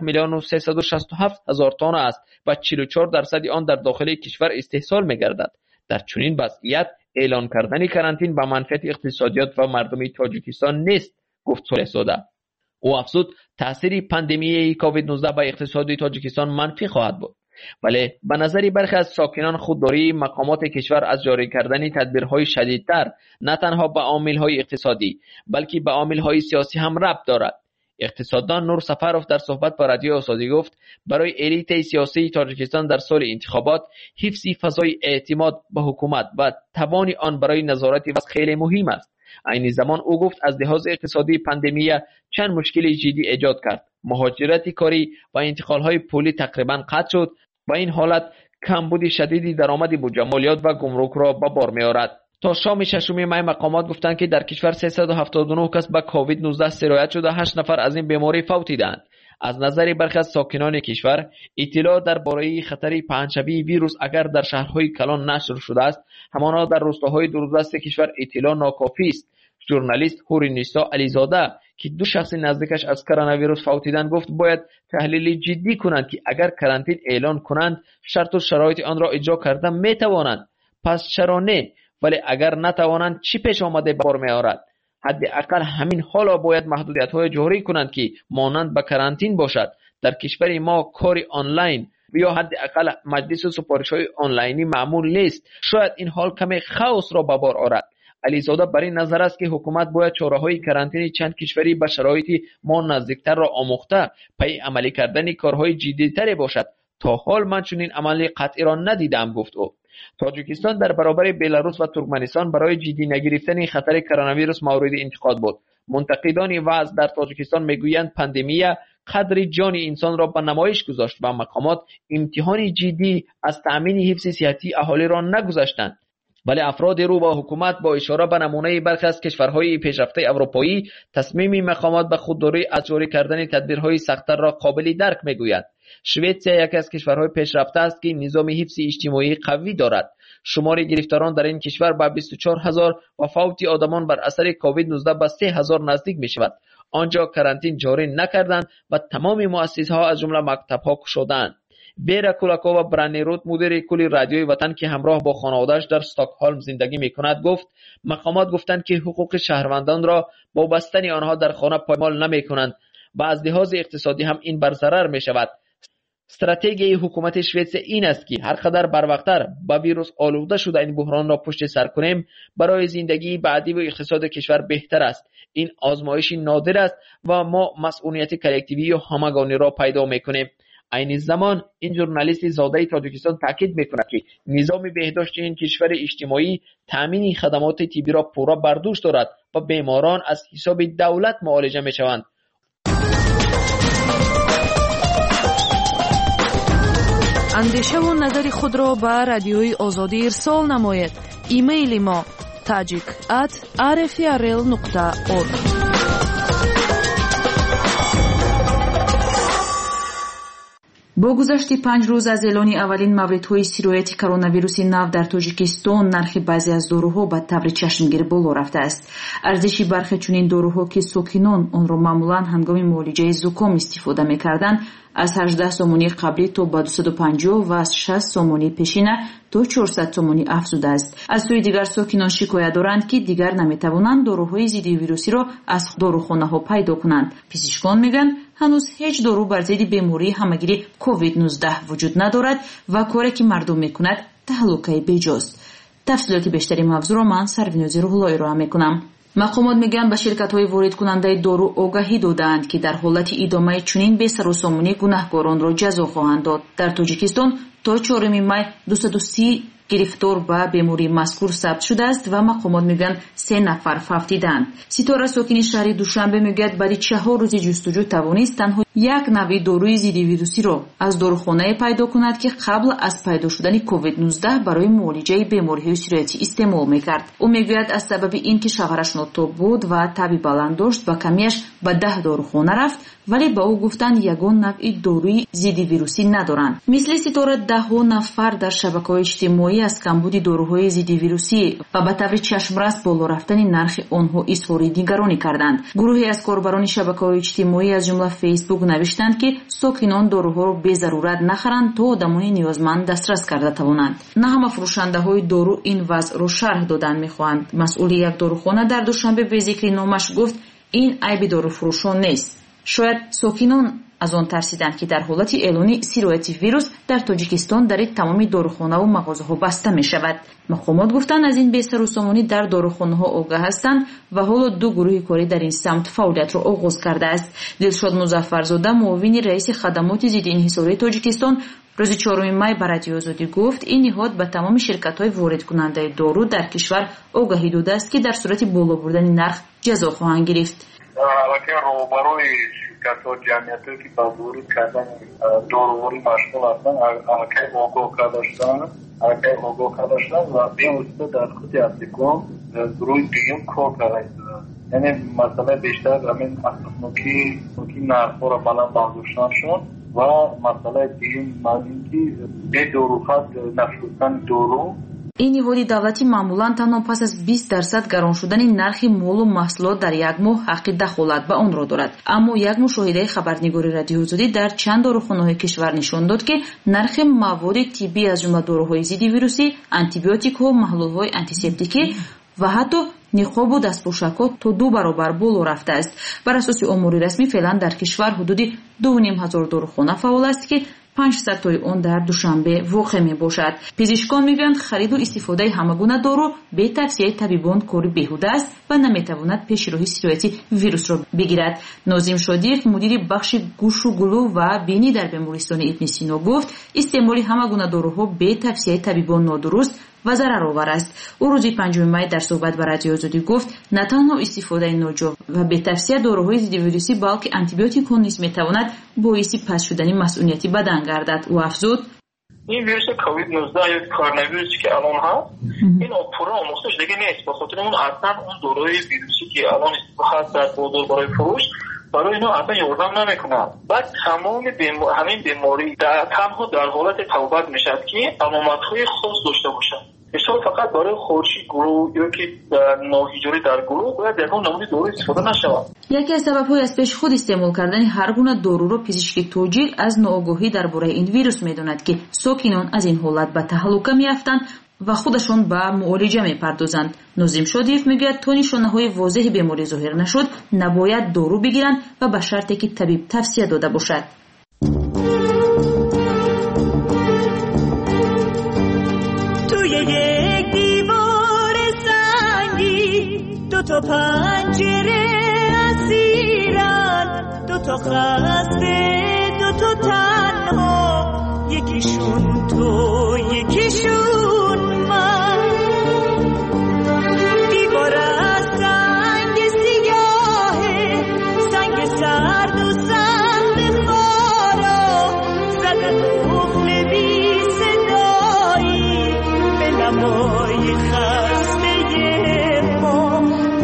1,367,000 تن است و 44% آن در داخل کشور استحصال می‌گردد. در چنین وضعیت اعلان کردن کرانتین به منفعت اقتصادیات و مردم تاجیکستان نیست، گفت صالح‌زاده. او افزود تاثیر پاندمی کووید 19 به اقتصاد تاجیکستان منفی خواهد بود. ولی به نظر برخی از ساکنان خودداری مقامات کشور از جاری کردن تدبیرهای شدیدتر نه تنها به عامل‌های اقتصادی بلکه به عامل‌های سیاسی هم ربط دارد. اقتصاددان نور سفروف در صحبت با رادیو آزادی گفت برای الیت سیاسی تاجیکستان در سال انتخابات حفظ فضای اعتماد به حکومت و توان آن برای نظارت وضع خیلی مهم است. عین زمان او گفت از لحاظ اقتصادی پاندمی چند مشکل جدی ایجاد کرد. مهاجرت کاری و انتقال‌های پولی تقریبا قطع شد و این حالت کمبود شدیدی درآمد بودجه مالیات و گمرک را به بار می‌آورد. تا شام 6 می مقامات گفتند که در کشور 379 کس به کووید 19 سرایت شده، 8 نفر از این بیماری فوت دیدند. از نظر برخی از ساکنان کشور اطلاع درباره خطر پهنشوی ویروس اگر در شهرهای کلان نشر شده است، همانا در روستاهای دوردست کشور اطلاع ناکافی است. ژورنالیست هورینیسا علیزاده که 2 شخص نزدیکش از کرونا ویروس فوتیدند گفت باید تحلیل جدی کنند که اگر کرانتین اعلان کنند شرط و شرایط آن را اجرا کردن می توانند، پس چرا نه؟ ولی اگر نتوانند چی پیش آمده بار می آورد؟ حداقل همین حالا باید محدودیت‌های جاری کنند که مانند به کرانتین باشد. در کشور ما کار آنلاین و یا حداقل مجلس سفارش‌های آنلاینی معمول نیست. شاید این حال کمی خاوس را به بار آورد. علیزاده بر این نظر است که حکومت باید چاره‌های کرانتین چند کشوری به شرایط ما نزدیکتر را آموخته پی عملی کردن کارهای جدی‌تری باشد. تا حال من چنین عملی قطعی را ندیدم، گفت او. تاجیکستان در برابر بلاروس و ترکمنستان برای جدی نگرفتن خطر کرونا ویروس مورد انتقاد بود. منتقدان وضع در تاجیکستان میگویند پاندمی قدر جان انسان را به نمایش گذاشت و مقامات امتحان جدی از تأمین حفظ صحتی اهالی را نگذاشتند. ولی افراد رو با حکومت با اشاره به نمونه برخی از کشورهای پیشرفته اروپایی تصمیم مقامات به خودداری از جاری کردن تدبیرهای سخت‌تر را قابل درک میگویند. سوئیسریا یکی از کشورهای پیشرفته است که نظام حفظ اجتماعی قوی دارد. شمار گرفتاران در این کشور به 24,000 و فوت آدمان بر اثر کووید 19 به 3,000 نزدیک می شود. آنجا کرانتین جاری نکردند و تمام مؤسسه‌ها از جمله مکتب‌ها گشودند. بیرا کولاکووا برانیروت مدیر کل رادیوی وطن که همراه با خانواده‌اش در استکهلم زندگی می‌کند گفت مقامات گفتند که حقوق شهروندان را با بستن آنها در خانه پایمال نمی‌کنند و از لحاظ اقتصادی هم این بر ضرر می‌شود. استراتژی حکومت سوئیس این است که هر قدر بروقتر با ویروس آلوده شده این بحران را پشت سر کنیم برای زندگی بعدی و اقتصاد کشور بهتر است. این آزمایشی نادر است و ما مسئولیت کلکتیوی و همگانی را پیدا می‌کنیم. این زمان این ژورنالیست زاده تاجیکستان تاکید میکند که نظام بهداشت این کشور اجتماعی تامین خدمات طبی را پورا بر دوش دارد و بیماران از حساب دولت معالجه میشوند. اندیشه و نظر خود را به رادیوی آزادی ارسال نمایید. ایمیل ما tajik@rfrl.org. با گذشت 5 روز از اعلان اولین موردهای سرایت کرونا نو در تاجیکستان، نرخ بعضی از داروها به طور چشمگیر بالا رفته است. ارزش برخی چنین داروها که ساکنان آن را معمولا هنگام معالجه زکام استفاده می‌کردند از 18 سومونی قبلی تا به 250 و از 60 سومونی پیشینه تا 400 سومونی افزوده است. از سوی دیگر ساکنان شکایت دارند که دیگر نمی‌توانند داروهای ضد ویروسی را از داروخانه‌ها پیدا کنند. پزشکان میگن هنوز هیچ دارو بر ضد بیماری همگیری کووید 19 وجود ندارد و کاری که مردم میکند تهلکه بیجاست. تفصیلات بیشتری موضوع را من سروینوزی روح‌اللهی را میکنم. مقامات میگن به شرکت‌های وارد کننده دارو آگاهی دادند که در حالت ادامه چنین بی‌سروسامانی گناهکاران را جزا خواهند داد. در تاجیکستان تا 4 می 230 گرفتار به بیماری مذکور ثبت شده است و مقامات میگن 3 نفر فوتیدند. ستاره ساکن شهر دوشنبه میگوید بعد 4 روز جستجو توانست تنها یک نوع داروی ضد ویروسی را از داروخانه پیدا کند که قبل از پیدا شدن کووید 19 برای معالجه بیماری‌های سرایتی استعمال میکرد. او میگوید از سبب اینکه شوهرش ناتوب بود و تبی بلند داشت و کمیش به 10 داروخانه رفت، ولی با او گفتند یگان نوع داروی ضد ویروسی ندارند. مثل ستاره 10 نفر در شبکه‌های اجتماعی از کمبود داروهای ضد ویروسی و به طور چشم‌رس بالا رفتن نرخ آنها اظهار نگرانی کردند. گروهی از کاربران شبکه‌های اجتماعی از جمله فیسبوک نوشتند که ساکنان داروها را به ضرورت نخرند تا آدمای نیازمند دسترس کرده توانند. نه همه فروشنده‌های دارو این وضع را شرح دادن می‌خواهند. مسئول یک داروخانه در دوشنبه به ذکر نامش گفت این عیب داروفروشان نیست. شاید ساکنان از آن ترسیدند که در حالت اعلانی سرایت ویروس در تاجیکستان در تمام داروخانه و مغازه‌ها بسته می‌شود. مقامات گفتند از این بی‌سروسامانی در داروخانه‌ها آگاه هستند و حالا 2 گروه کاری در این سمت فعالیت را آغاز کرده است. دلشاد مظفرزاده معاون رئیس خدمات ضد انحصاری تاجیکستان روز 4 می به رادیو آزادی گفت این نهاد به تمام شرکت‌های وارد کننده دارو در کشور آگاهی داده است که در صورت بالا بردن نرخ جزا خواهند گرفت. البته روبروی شرکت و جمعیتی که با ورود کردن دارووری مشغول هستند که آگاه کرده شدن و به واسطه در خود اپلیکام گروه دیگه کار کرده یعنی مثلا بیشتر همین اساسنوکی نرخ‌ها را بلند برداشتن شد و مسئله دیگه معنی که به دارو خط نفروختن دارو. این نهاد دولتی معمولا تنها پس از 20% گران شدن نرخ مال و محصولات در یک ماه حق دخالت به آن را دارد. اما یک مشاهده خبرنگاری رادیو آزادی در چند داروخانه‌های کشور نشان داد که نرخ مواد طبی از جمله داروهای ضد ویروسی، آنتی بیوتیک‌ها، محلول‌های آنتیسپتیکی و حتی نقاب و دستپوشک‌ها تا 2 برابر بالا رفته است. بر اساس امور رسمی فعلا در کشور حدود 2,500 داروخانه فعال است که 500 تای آن در دوشنبه واقع میباشد. پزشکان میگویند خرید و استفاده همگونه دارو به توصیه طبیبان کاری بیهوده است و نمیتواند پیشروی سرایت ویروس را بگیرد. ناظم شادیف مدیر بخش گوش و گلو و بینی در بیمارستان ابن سینا گفت استعمال همگونه داروها به توصیه طبیبان نادرست و ضررآور است. او روز 5 می در صحبت با رادیو آزادی گفت نه تنها استفاده ناجا و به توصیه داروهای ضد ویروسی بلکه آنتی بیوتیک ها نیز میتواند باعث پس شدن مسئولیت بدن گردد. او افزود این ویروس کووید 19 یا کرونا ویروسی که الان هست این پورا مخصوص دیگه نیست، به خاطر اون اصلا اون داروی ویروسی که الان استفاده در بازار برای فروش برای اینا اصلا یاردم نمیکنن. بعد تمام همین بیماری تنها در حالت توبت میشد که علامت‌های خاص داشته باشد. اشتباه فقط برای خورشی گروه یا که ناهیجاری در گروه باید در اون نمونه دارو استفاده نشود. یکی از سبب‌های از پیش خود استعمال کردن هر گونه دارو را پزشکی توجیه از ناآگاهی درباره این ویروس میداند که ساکنان از این حالت به تهلکه میافتند و خودشان به معالجه میپردازند. ناظم شادیف میگوید تا نشانه‌های واضح بیماری ظاهر نشد نباید دارو بگیرند و به شرطی که طبیب توصیه داده باشد. تو پنجره اسیرن، دو تا خسته دو تا تنها، یکیشون تو یکیشون من. دیوار از سنگ سیاهه، سنگ سرد و سنگ خارا، زدن قفل بی صدایی به لبای خسته ما.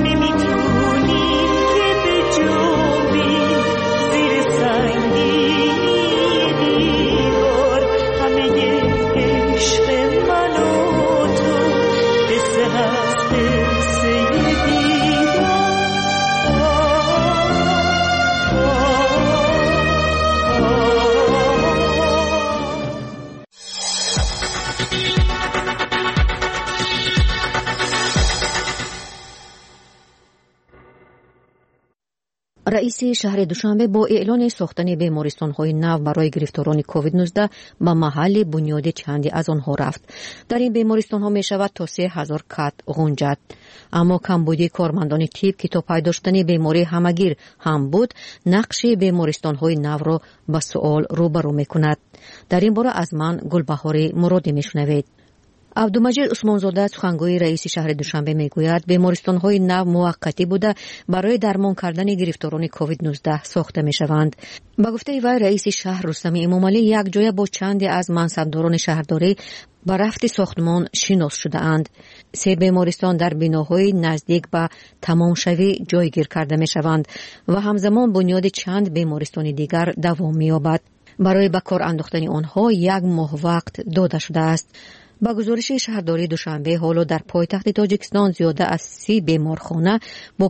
رئیس شهر دوشنبه با اعلان ساختن بیمارستان‌های نو برای گرفتاران کووید 19 به محل بنیاد چندی از آنها رفت. در این بیمارستان‌ها می‌شود تا 3000 کت غنجت. اما کمبودی کارمندان تیپ که تا پی داشتن بیماری همگیر هم بود، نقش بیمارستان‌های نو را به سؤال روبرو می‌کند. در این باره از من گلبهاری مرادی می‌شنوید. عبدالمجید عثمانزاده سخنگوی رئیس شهر دوشنبه میگوید بیمارستان‌های نو موقتی بوده برای درمان کردن گرفتاران کووید 19 ساخته میشوند. با گفته وی رئیس شهر رستم امامعلی یک جای با چندی از منصبداران شهرداری با رفت ساختمان شناس شده اند. 3 بیمارستان در بناهای نزدیک به تمامشوی جایگیر کرده میشوند و همزمان بنیاد چند بیمارستان دیگر دوام می‌یابد. برای به کار انداختن آنها 1 ماه وقت داده شده است. با گزارش شهرداری دوشنبه حالا در پایتخت تاجیکستان زیاده از 30 بیمارخانه با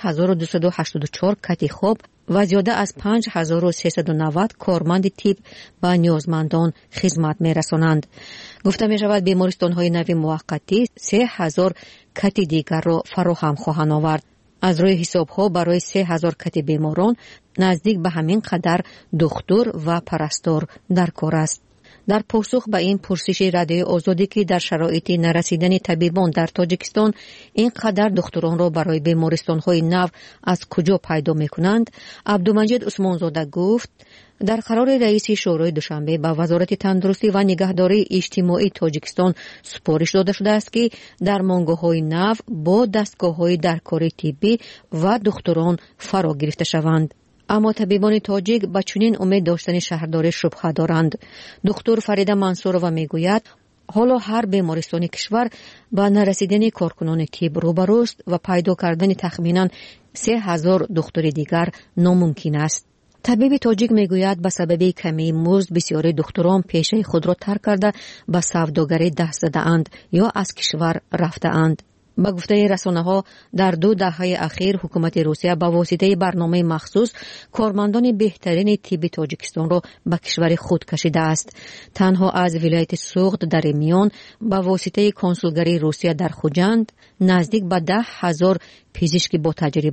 5284 کت خواب و زیاده از 5390 کارمند تیپ به نیازمندان خدمت می‌رسانند. گفته می‌شود بیمارستان‌های نو موقتی 3000 کت دیگر را فراهم خواهند آورد. از روی حساب‌ها برای 3000 کت بیماران نزدیک به همین قدر دکتر و پرستار در کار است. در پاسخ به این پرسش رادیو آزادی که در شرایط نرسیدن طبیبان در تاجیکستان اینقدر دکتران را برای بیمارستان‌های نو از کجا پیدا می‌کنند، عبدالمجید عثمانزاده گفت در قرار رئیس شورای دوشنبه به وزارت تندرستی و نگهداری اجتماعی تاجیکستان سپارش داده شده است که درمانگاه‌های نو با دستگاه‌های درکاری طبی و دکتران فرا گرفته شوند. اما طبیبان تاجیک به چنین امید داشتن شهرداری شبهه دارند. دکتر فریده منصورова میگوید حالا هر بیمارستان کشور با نرسیدن کارکنان طب روبروست و پیدا کردن تخمینا 3000 دکتر دیگر ناممکن است. طبیب تاجیک میگوید به سبب کمی مزد بسیاری دکتران پیشه خود را ترک کرده به سوداگری دست زده اند یا از کشور رفته اند. با گفته رسانه‌ها در 2 دهه اخیر حکومت روسیه با واسطه برنامه مخصوص کارمندان بهترین طب تاجیکستان را به کشور خود کشیده است. تنها از ولایت سوغد در میان با واسطه کنسولگری روسیه در خوجند نزدیک به 10,000 پزشک با تجربه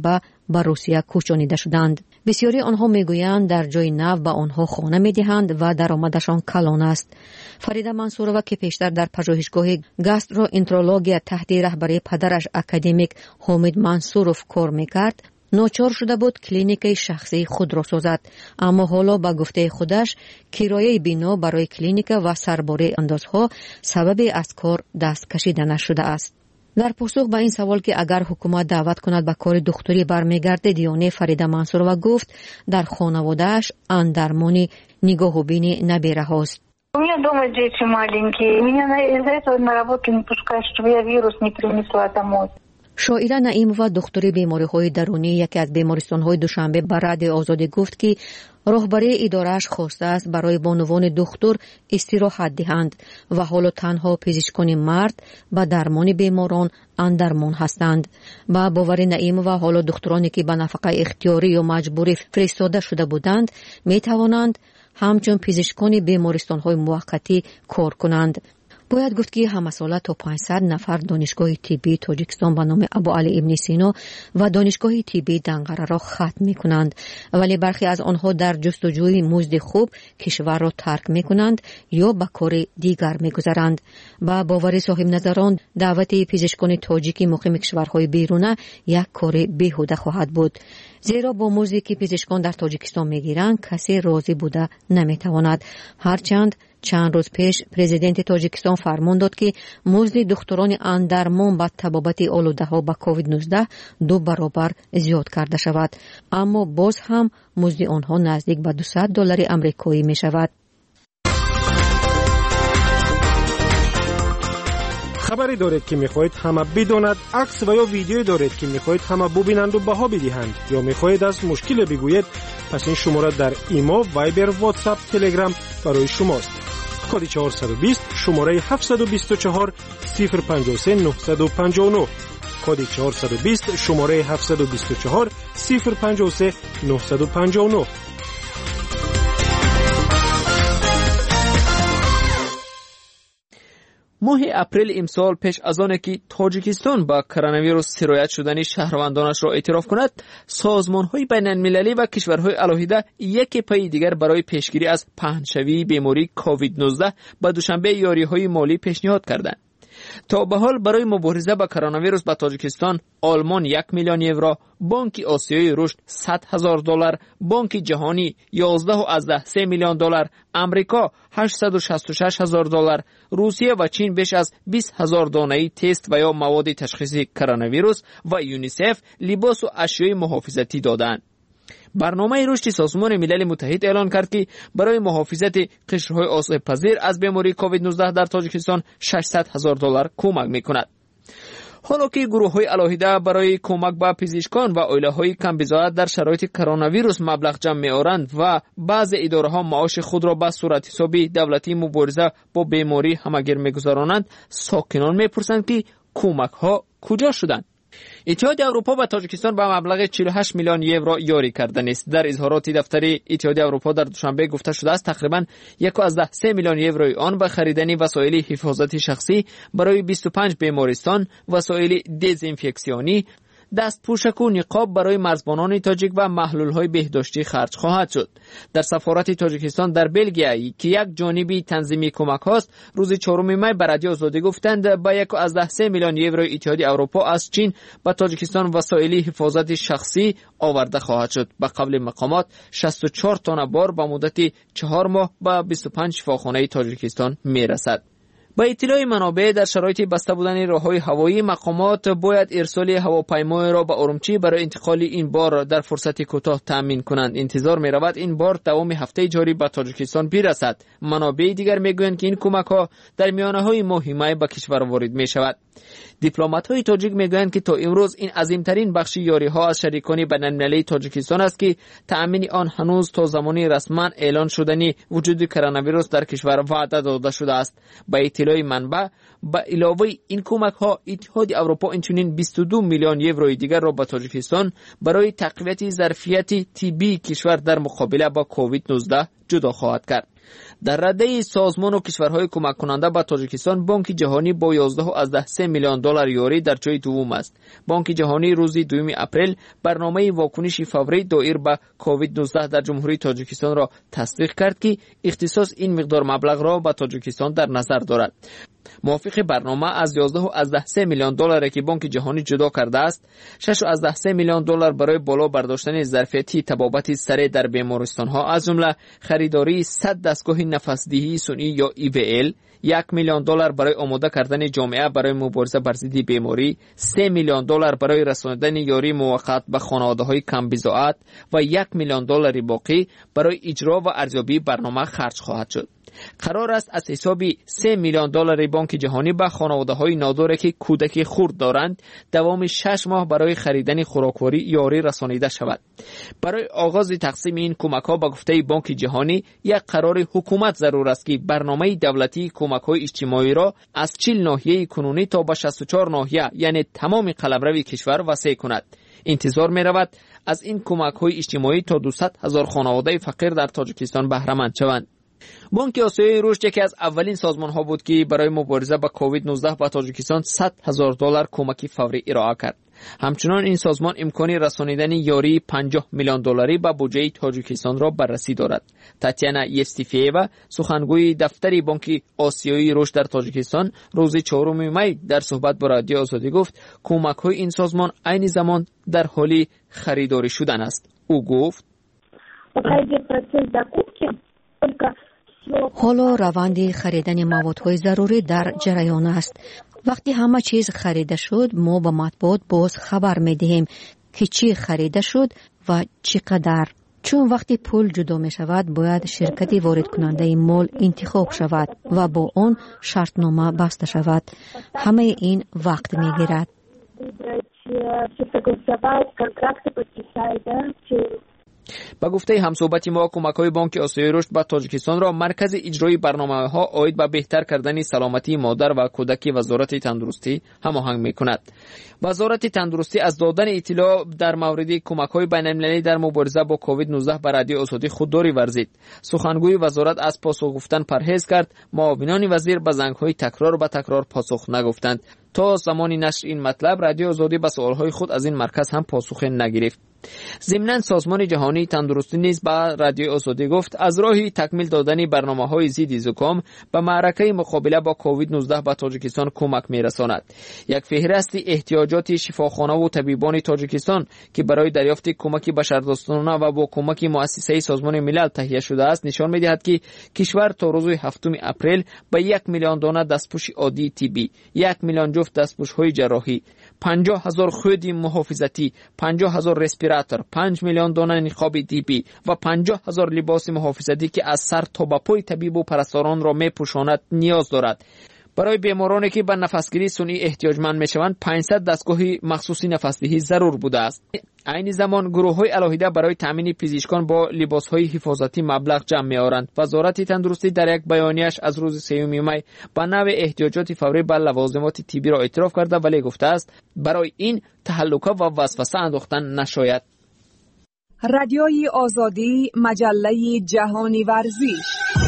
به روسیه کوچانیده شدند. بسیاری آنها میگویند در جای نو به آنها خانه میدهند و درآمدشان کلان است. فریده منصورова که پیشتر در پژوهشگاه گاستروانترولوژی تحت رهبری پدرش اکادمیک حامد منصوروف کار میکرد، ناچار شده بود کلینیک شخصی خود را سازد، اما حالا به گفته خودش کرایه بنا برای کلینیک و سرباره اندازها سبب از کار دست کشیدن شده است. در پاسخ به این سوال که اگر حکومت دعوت کند به کار دکتری برمیگرده، دیانه فریده منصورова گفت در خانواده‌اش اندرمانی نگاه و بین نبیره هاست. У меня дома дети маленькие. Меня из-за этого на работу не пускают, чтобы я вирус не принесла домой. شاعره نعیمова دکتر بیماری‌های درونی یکی از بیمارستان‌های دوشنبه به رادیو آزادی گفت که راهبری اداره‌اش خواسته است برای بانوان دکتر استراحت دهند و حالا تنها پزشکان مرد به درمان بیماران اندرمان هستند. با باور نعیمова حالا دکترانی که به نفقه اختیاری یا مجبوری فرستاده شده بودند می توانند همچون پزشکان بیمارستان‌های موقتی کار کنند. باید گفت که همه ساله تا 500 نفر دانشگاه طبی تاجیکستان به نام ابوعلی ابن سینا و دانشگاه طبی دنقره را ختم می کنند، ولی برخی از آنها در جستجوی مزد خوب کشور را ترک می کنند یا به کار دیگر می گذرند. با باور صاحب نظران دعوت پزشکان تاجیکی مقیم کشورهای بیرونه یک کار بیهوده خواهد بود، زیرا با مزدی که پزشکان در تاجیکستان می گیرند کسی راضی بوده نمی تواند. هرچند چند روز پیش پرزیدنت تاجیکستان فرمان داد که مزد دکتران اندرمان با طبابت آلوده‌ها با کووید 19 2 برابر زیاد کرده شود، اما باز هم مزد آنها نزدیک به $200 آمریکایی می شود. خبری دارید که میخواهید همه بداند، عکس و یا ویدیویی دارید که میخواهید همه ببینند و بها بدهند، یا میخواهید از مشکل بگویید، پس این شماره در ایما، وایبر، واتساپ، تلگرام برای شماست. کد 420 شماره 724 053 959. کد 420 شماره 724 053 959. ماه اپریل امسال پیش از آنکه که تاجیکستان با کرونا ویروس سرایت شدن شهروندانش را اعتراف کند، سازمان‌های بین‌المللی و کشورهای علاهیده یک پای دیگر برای پیشگیری از پهن‌شوی بیماری کووید 19 به دوشنبه یاری‌های مالی پیشنهاد کردند. تا به حال برای مبارزه با کرونا ویروس به تاجیکستان آلمان 1 میلیون یورو، بانک آسیایی رشد $100,000، بانک جهانی 11.3 میلیون دلار، امریکا $866,000، روسیه و چین بیش از 20,000 دانه تست و یا مواد تشخیصی کرونا ویروس و یونیسف لباس و اشیاء محافظتی دادند. برنامه رشد سازمان ملل متحد اعلان کرد که برای محافظت قشرهای آسیب پذیر از بیماری کووید 19 در تاجیکستان $600,000 کمک میکند. حالا که گروه‌های علاهیده برای کمک به پزشکان و عائله‌های کم بضاعت در شرایط کرونا ویروس مبلغ جمع می‌آورند و بعضی اداره‌ها معاش خود را به صورت حسابی دولتی مبارزه با بیماری همگیر می‌گذرانند، ساکنان می‌پرسند که کمک‌ها کجا شدند؟ اتحادیه اروپا به تاجیکستان به مبلغ 48 میلیون یورو یاری کرده است. در اظهارات دفتر اتحادیه اروپا در دوشنبه گفته شده است تقریباً 1.3 میلیون یوروی آن به خریدن وسایل حفاظت شخصی برای 25 بیمارستان، وسایل دزینفکسیونی، دستپوشک و نقاب برای مرزبانان تاجیک و محلول‌های بهداشتی خرج خواهد شد. در سفارت تاجیکستان در بلژیم که یک جانبی تنظیمی کمک است، روز 4 می به رادیو آزادی گفتند با 1.3 میلیون یورو اتحادیه اروپا از چین به تاجیکستان وسایل حفاظت شخصی آورده خواهد شد. به قول مقامات 64 تن بار به مدت 4 ماه به 25 شفاخانه تاجیکستان میرسد. با اطلاع منابع در شرایط بسته بودن راه‌های هوایی، مقامات باید ارسال هواپیمای را به اورمچی برای انتقال این بار در فرصت کوتاه تامین کنند. انتظار می‌رود این بار دوام هفته جاری به تاجیکستان برسد. منابع دیگر میگویند که این کمک‌ها در میانه‌های ماه می به کشور وارد می‌شود. دیپلمات‌های تاجیک میگویند که تا امروز این عظیم‌ترین بخش یاری‌ها از شریکان بین‌المللی تاجیکستان است که تأمین آن هنوز تا زمانی رسما اعلان شدنی وجود کرونا ویروس در کشور وعده داده شده است. با اطلاع منبع، با علاوه این کمک‌ها اتحادیه اروپا اینچنین 22 میلیون یورو دیگر را به تاجیکستان برای تقویت ظرفیت طبی کشور در مقابله با کووید 19 جدا خواهد کرد. در رده سازمان و کشورهای کمک کننده به تاجیکستان، بانک جهانی با 11.3 میلیون دلار یاری در جای دوم است. بانک جهانی روز 2 اپریل برنامه واکنش فوری دایر به کووید 19 در جمهوری تاجیکستان را تصدیق کرد که اختصاص این مقدار مبلغ را به تاجیکستان در نظر دارد. موافق برنامه از 11.3 میلیون دلار که بانک جهانی جدا کرده است، 6.3 میلیون دلار برای بالا برداشتن ظرفیتی طبابت سریع در بیمارستان ها از جمله خریداری 100 دستگاه نفس‌دهی صنعی یا EVL، 1 میلیون دلار برای آماده کردن جامعه برای مبارزه بر ضد بیماری، 3 میلیون دلار برای رساندن یاری موقت به خانواده‌های کم بضاعت و 1 میلیون دلار باقی برای اجرا و ارزیابی برنامه خرج خواهد شد. قرار است از حساب 3 میلیون دلار بانک جهانی به خانواده‌های ناداری که کودک خرد دارند دوام 6 ماه برای خریدن خوراکواری یاری رسانیده شود. برای آغاز تقسیم این کمک‌ها به گفته بانک جهانی یک قرار حکومت ضرور است که برنامه دولتی کمک‌های اجتماعی را از 40 ناحیه کنونی تا به 64 ناحیه یعنی تمام قلمرو کشور وسیع کند. انتظار می‌رود از این کمک‌های اجتماعی تا 200,000 خانواده فقیر در تاجیکستان بهره مند شوند. بانک آسیای رشد یکی از اولین سازمان‌ها بود که برای مبارزه با کووید 19 به تاجیکستان 100,000 دلار کمک فوری ارائه کرد. همچنان این سازمان امکانی رسانیدن یاری 50 میلیون دلاری به بودجه تاجیکستان را بررسی دارد. تاتیانا یستیفیوا، سخنگوی دفتر بانک آسیایی رشد در تاجیکستان، روز 4 می در صحبت با رادیو آزادی گفت کمک‌های این سازمان عین زمان در حال خریداری شدن است. او گفت حالا روند خریدن موادهای ضروری در جریان است. وقتی همه چیز خریده شد، ما به مطبوعات باز خبر می‌دهیم که چی خریده شد و چقدر. چون وقتی پول جدا می شود، باید شرکتی وارد کننده مال انتخاب شود و با آن شرطنامه بسته شود. همه این وقت می‌گیرد. با گفته همصحبت ما، کمک‌های بانک آسیای رشد به تاجیکستان را مرکز اجرایی برنامه‌ها عاید به بهتر کردن سلامتی مادر و کودک وزارت تندرستی هماهنگ می‌کند. وزارت تندرستی از دادن اطلاع در مورد کمک‌های بین‌المللی در مبارزه با کووید 19 به رادیو آزادی خودداری ورزید. سخنگوی وزارت از پاسخ گفتن پرهیز کرد. معاونان وزیر به زنگ‌های تکرار به تکرار پاسخ نگفتند. تا زمان نشر این مطلب، رادیو آزادی به سوال‌های خود از این مرکز هم پاسخ نگرفت. ضمناً سازمان جهانی تندرستی نیز به رادیو آزادی گفت از راه تکمیل دادن برنامه‌های ضد زکام به معرکه مقابله با کووید 19 به تاجیکستان کمک می‌رساند. یک فهرست احتیاجات شفاخانه و طبیبان تاجیکستان که برای دریافت کمک بشردوستانه و با کمک مؤسسه سازمان ملل تهیه شده است نشان می‌دهد که کشور تا روز 7 اپریل به 1 میلیون دانه دستپوش عادی طبی، 1 میلیون جفت دستپوش‌های جراحی، 50,000 خود محافظتی، 50,000 رسپیراتور، 5 میلیون دانه نقاب طبی و 50,000 لباس محافظتی که از سر تا به پای طبیب و پرستاران را می‌پوشاند نیاز دارد. برای بیمارانی که به نفسگیری صنعی احتیاجمند میشوند 500 دستگاه مخصوصی نفسدهی ضرور بوده است. عین زمان گروه‌های علاهیده برای تامین پزشکان با لباس‌های حفاظتی مبلغ جمع می‌آورند. وزارت تندرستی در یک بیانیه‌اش از روز 3 می به نوع احتیاجات فوری به لوازمات طبی را اعتراف کرده ولی گفته است برای این تهلکه و وسوسه انداختن نشاید. رادیوی آزادی، مجله جهانی ورزش.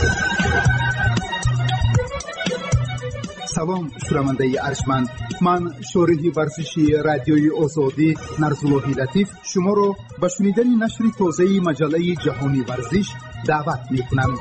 سلام شنونده ارجمند، من شارح ورزشی رادیوی آزادی نرزاللهی لطیف شما را به شنیدن نشر تازه مجله جهانی ورزش دعوت می‌کنم.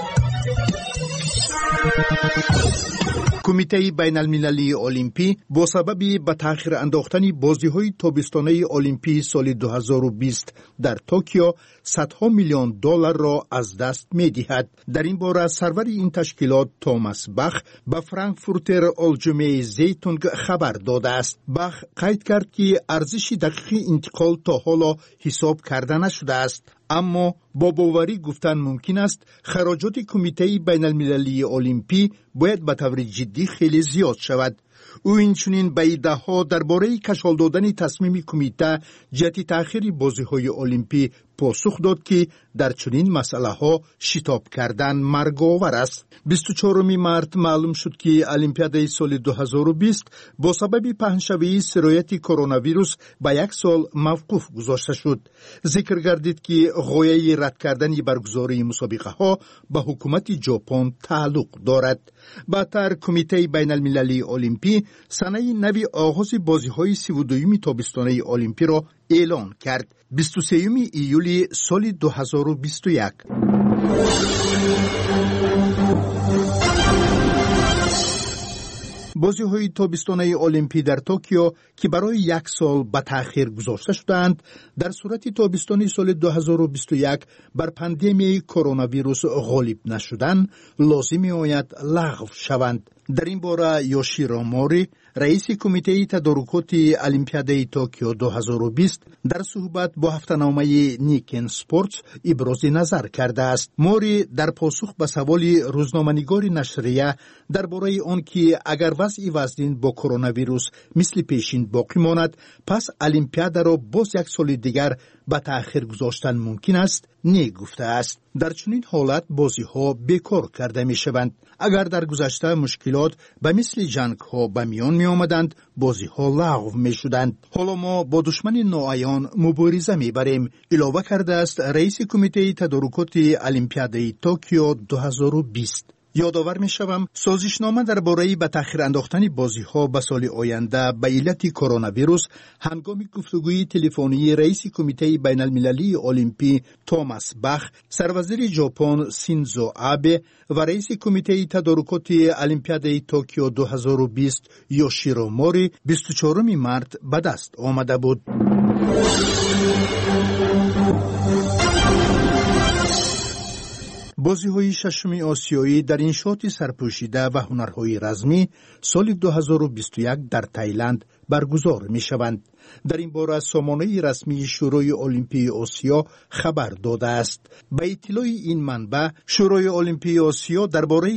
کمیته بین المللی المپی با سبب به تأخیر انداختن بازی‌های تابستانه المپی سال 2020 در توکیو صدها میلیون دلار را از دست می‌دهد. در این باره سرور این تشکیلات توماس باخ به فرانکفورتر آلجمه زیتونگ خبر داده است. باخ قید کرد که ارزش دقیق انتقال تا حالا حساب کرده نشده است، اما با باوری گفتن ممکن است خراجات کمیته بین المللی المپی باید به طور جدی خیلی زیاد شود. او اینچنین به ایده‌ها درباره کشال دادن تصمیم کمیته جهت تأخیر بازی‌های المپی پاسخ داد که در چنین مسئله‌ها شتاب کردن مرگ‌آور است. 24 مارس معلوم شد که المپیادای سال 2020 با سبب پهنشوی سرایت کرونا ویروس به 1 سال موقوف گذاشته شد. ذکر گردید که غایه رد کردن برگزاری مسابقه‌ها به حکومت ژاپن تعلق دارد. بعدتر کمیته بین المللی المپی سنه نو آغاز بازی‌های 32 تابستانه المپی را اعلان کرد. 23 ایولی سال 2021. بازی‌های تابستانه المپی در توکیو که برای 1 سال به تأخیر گذاشته شدند، در صورت تابستان سال 2021 بر پاندمی کرونا ویروس غالب نشدن لازم می‌آید لغو شوند. در این باره یوشیرو موری، رئیس کمیته تدارکات المپیادای توکیو 2020 در صحبت با هفته‌نامه نیکن اسپورت ابراز نظر کرده است. موری در پاسخ به سوال روزنامه‌نگار نشریه درباره آنکه اگر وضع وزن با کرونا ویروس مثل پیشین باقی ماند، پس المپیادا را باز 1 سال دیگر به تأخیر گذاشتن ممکن است، گفته است. در چنین حالت بازی‌ها بیکار کرده می‌شوند. اگر در گذشته مشکلات به مثل جنگ‌ها به میان می‌آمدند، بازی‌ها لغو می‌شدند. حالا ما با دشمن ناعیان مبارزه می‌بریم، علاوه کرده است رئیس کمیته تدارکات المپیادای توکیو 2020. یادآور می‌شوم سازشنامه درباره به تأخیر انداختن بازی‌ها به سال آینده به علت کرونا ویروس هنگام گفتگوی تلفنی رئیس کمیته بین المللی المپی توماس باخ، سروزیر ژاپن سینزو آبه و رئیس کمیته تدارکات المپیادای توکیو 2020 یوشیرو موری 24 مارس به دست آمده بود. بازی‌های ششم آسیایی در انشاط سرپوشیده و هنرهای رزمی سال 2021 در تایلند برگزار می‌شوند. در این باره سامانه رسمی شورای المپی آسیا خبر داده است. به اطلاع این منبع، شورای المپی آسیا درباره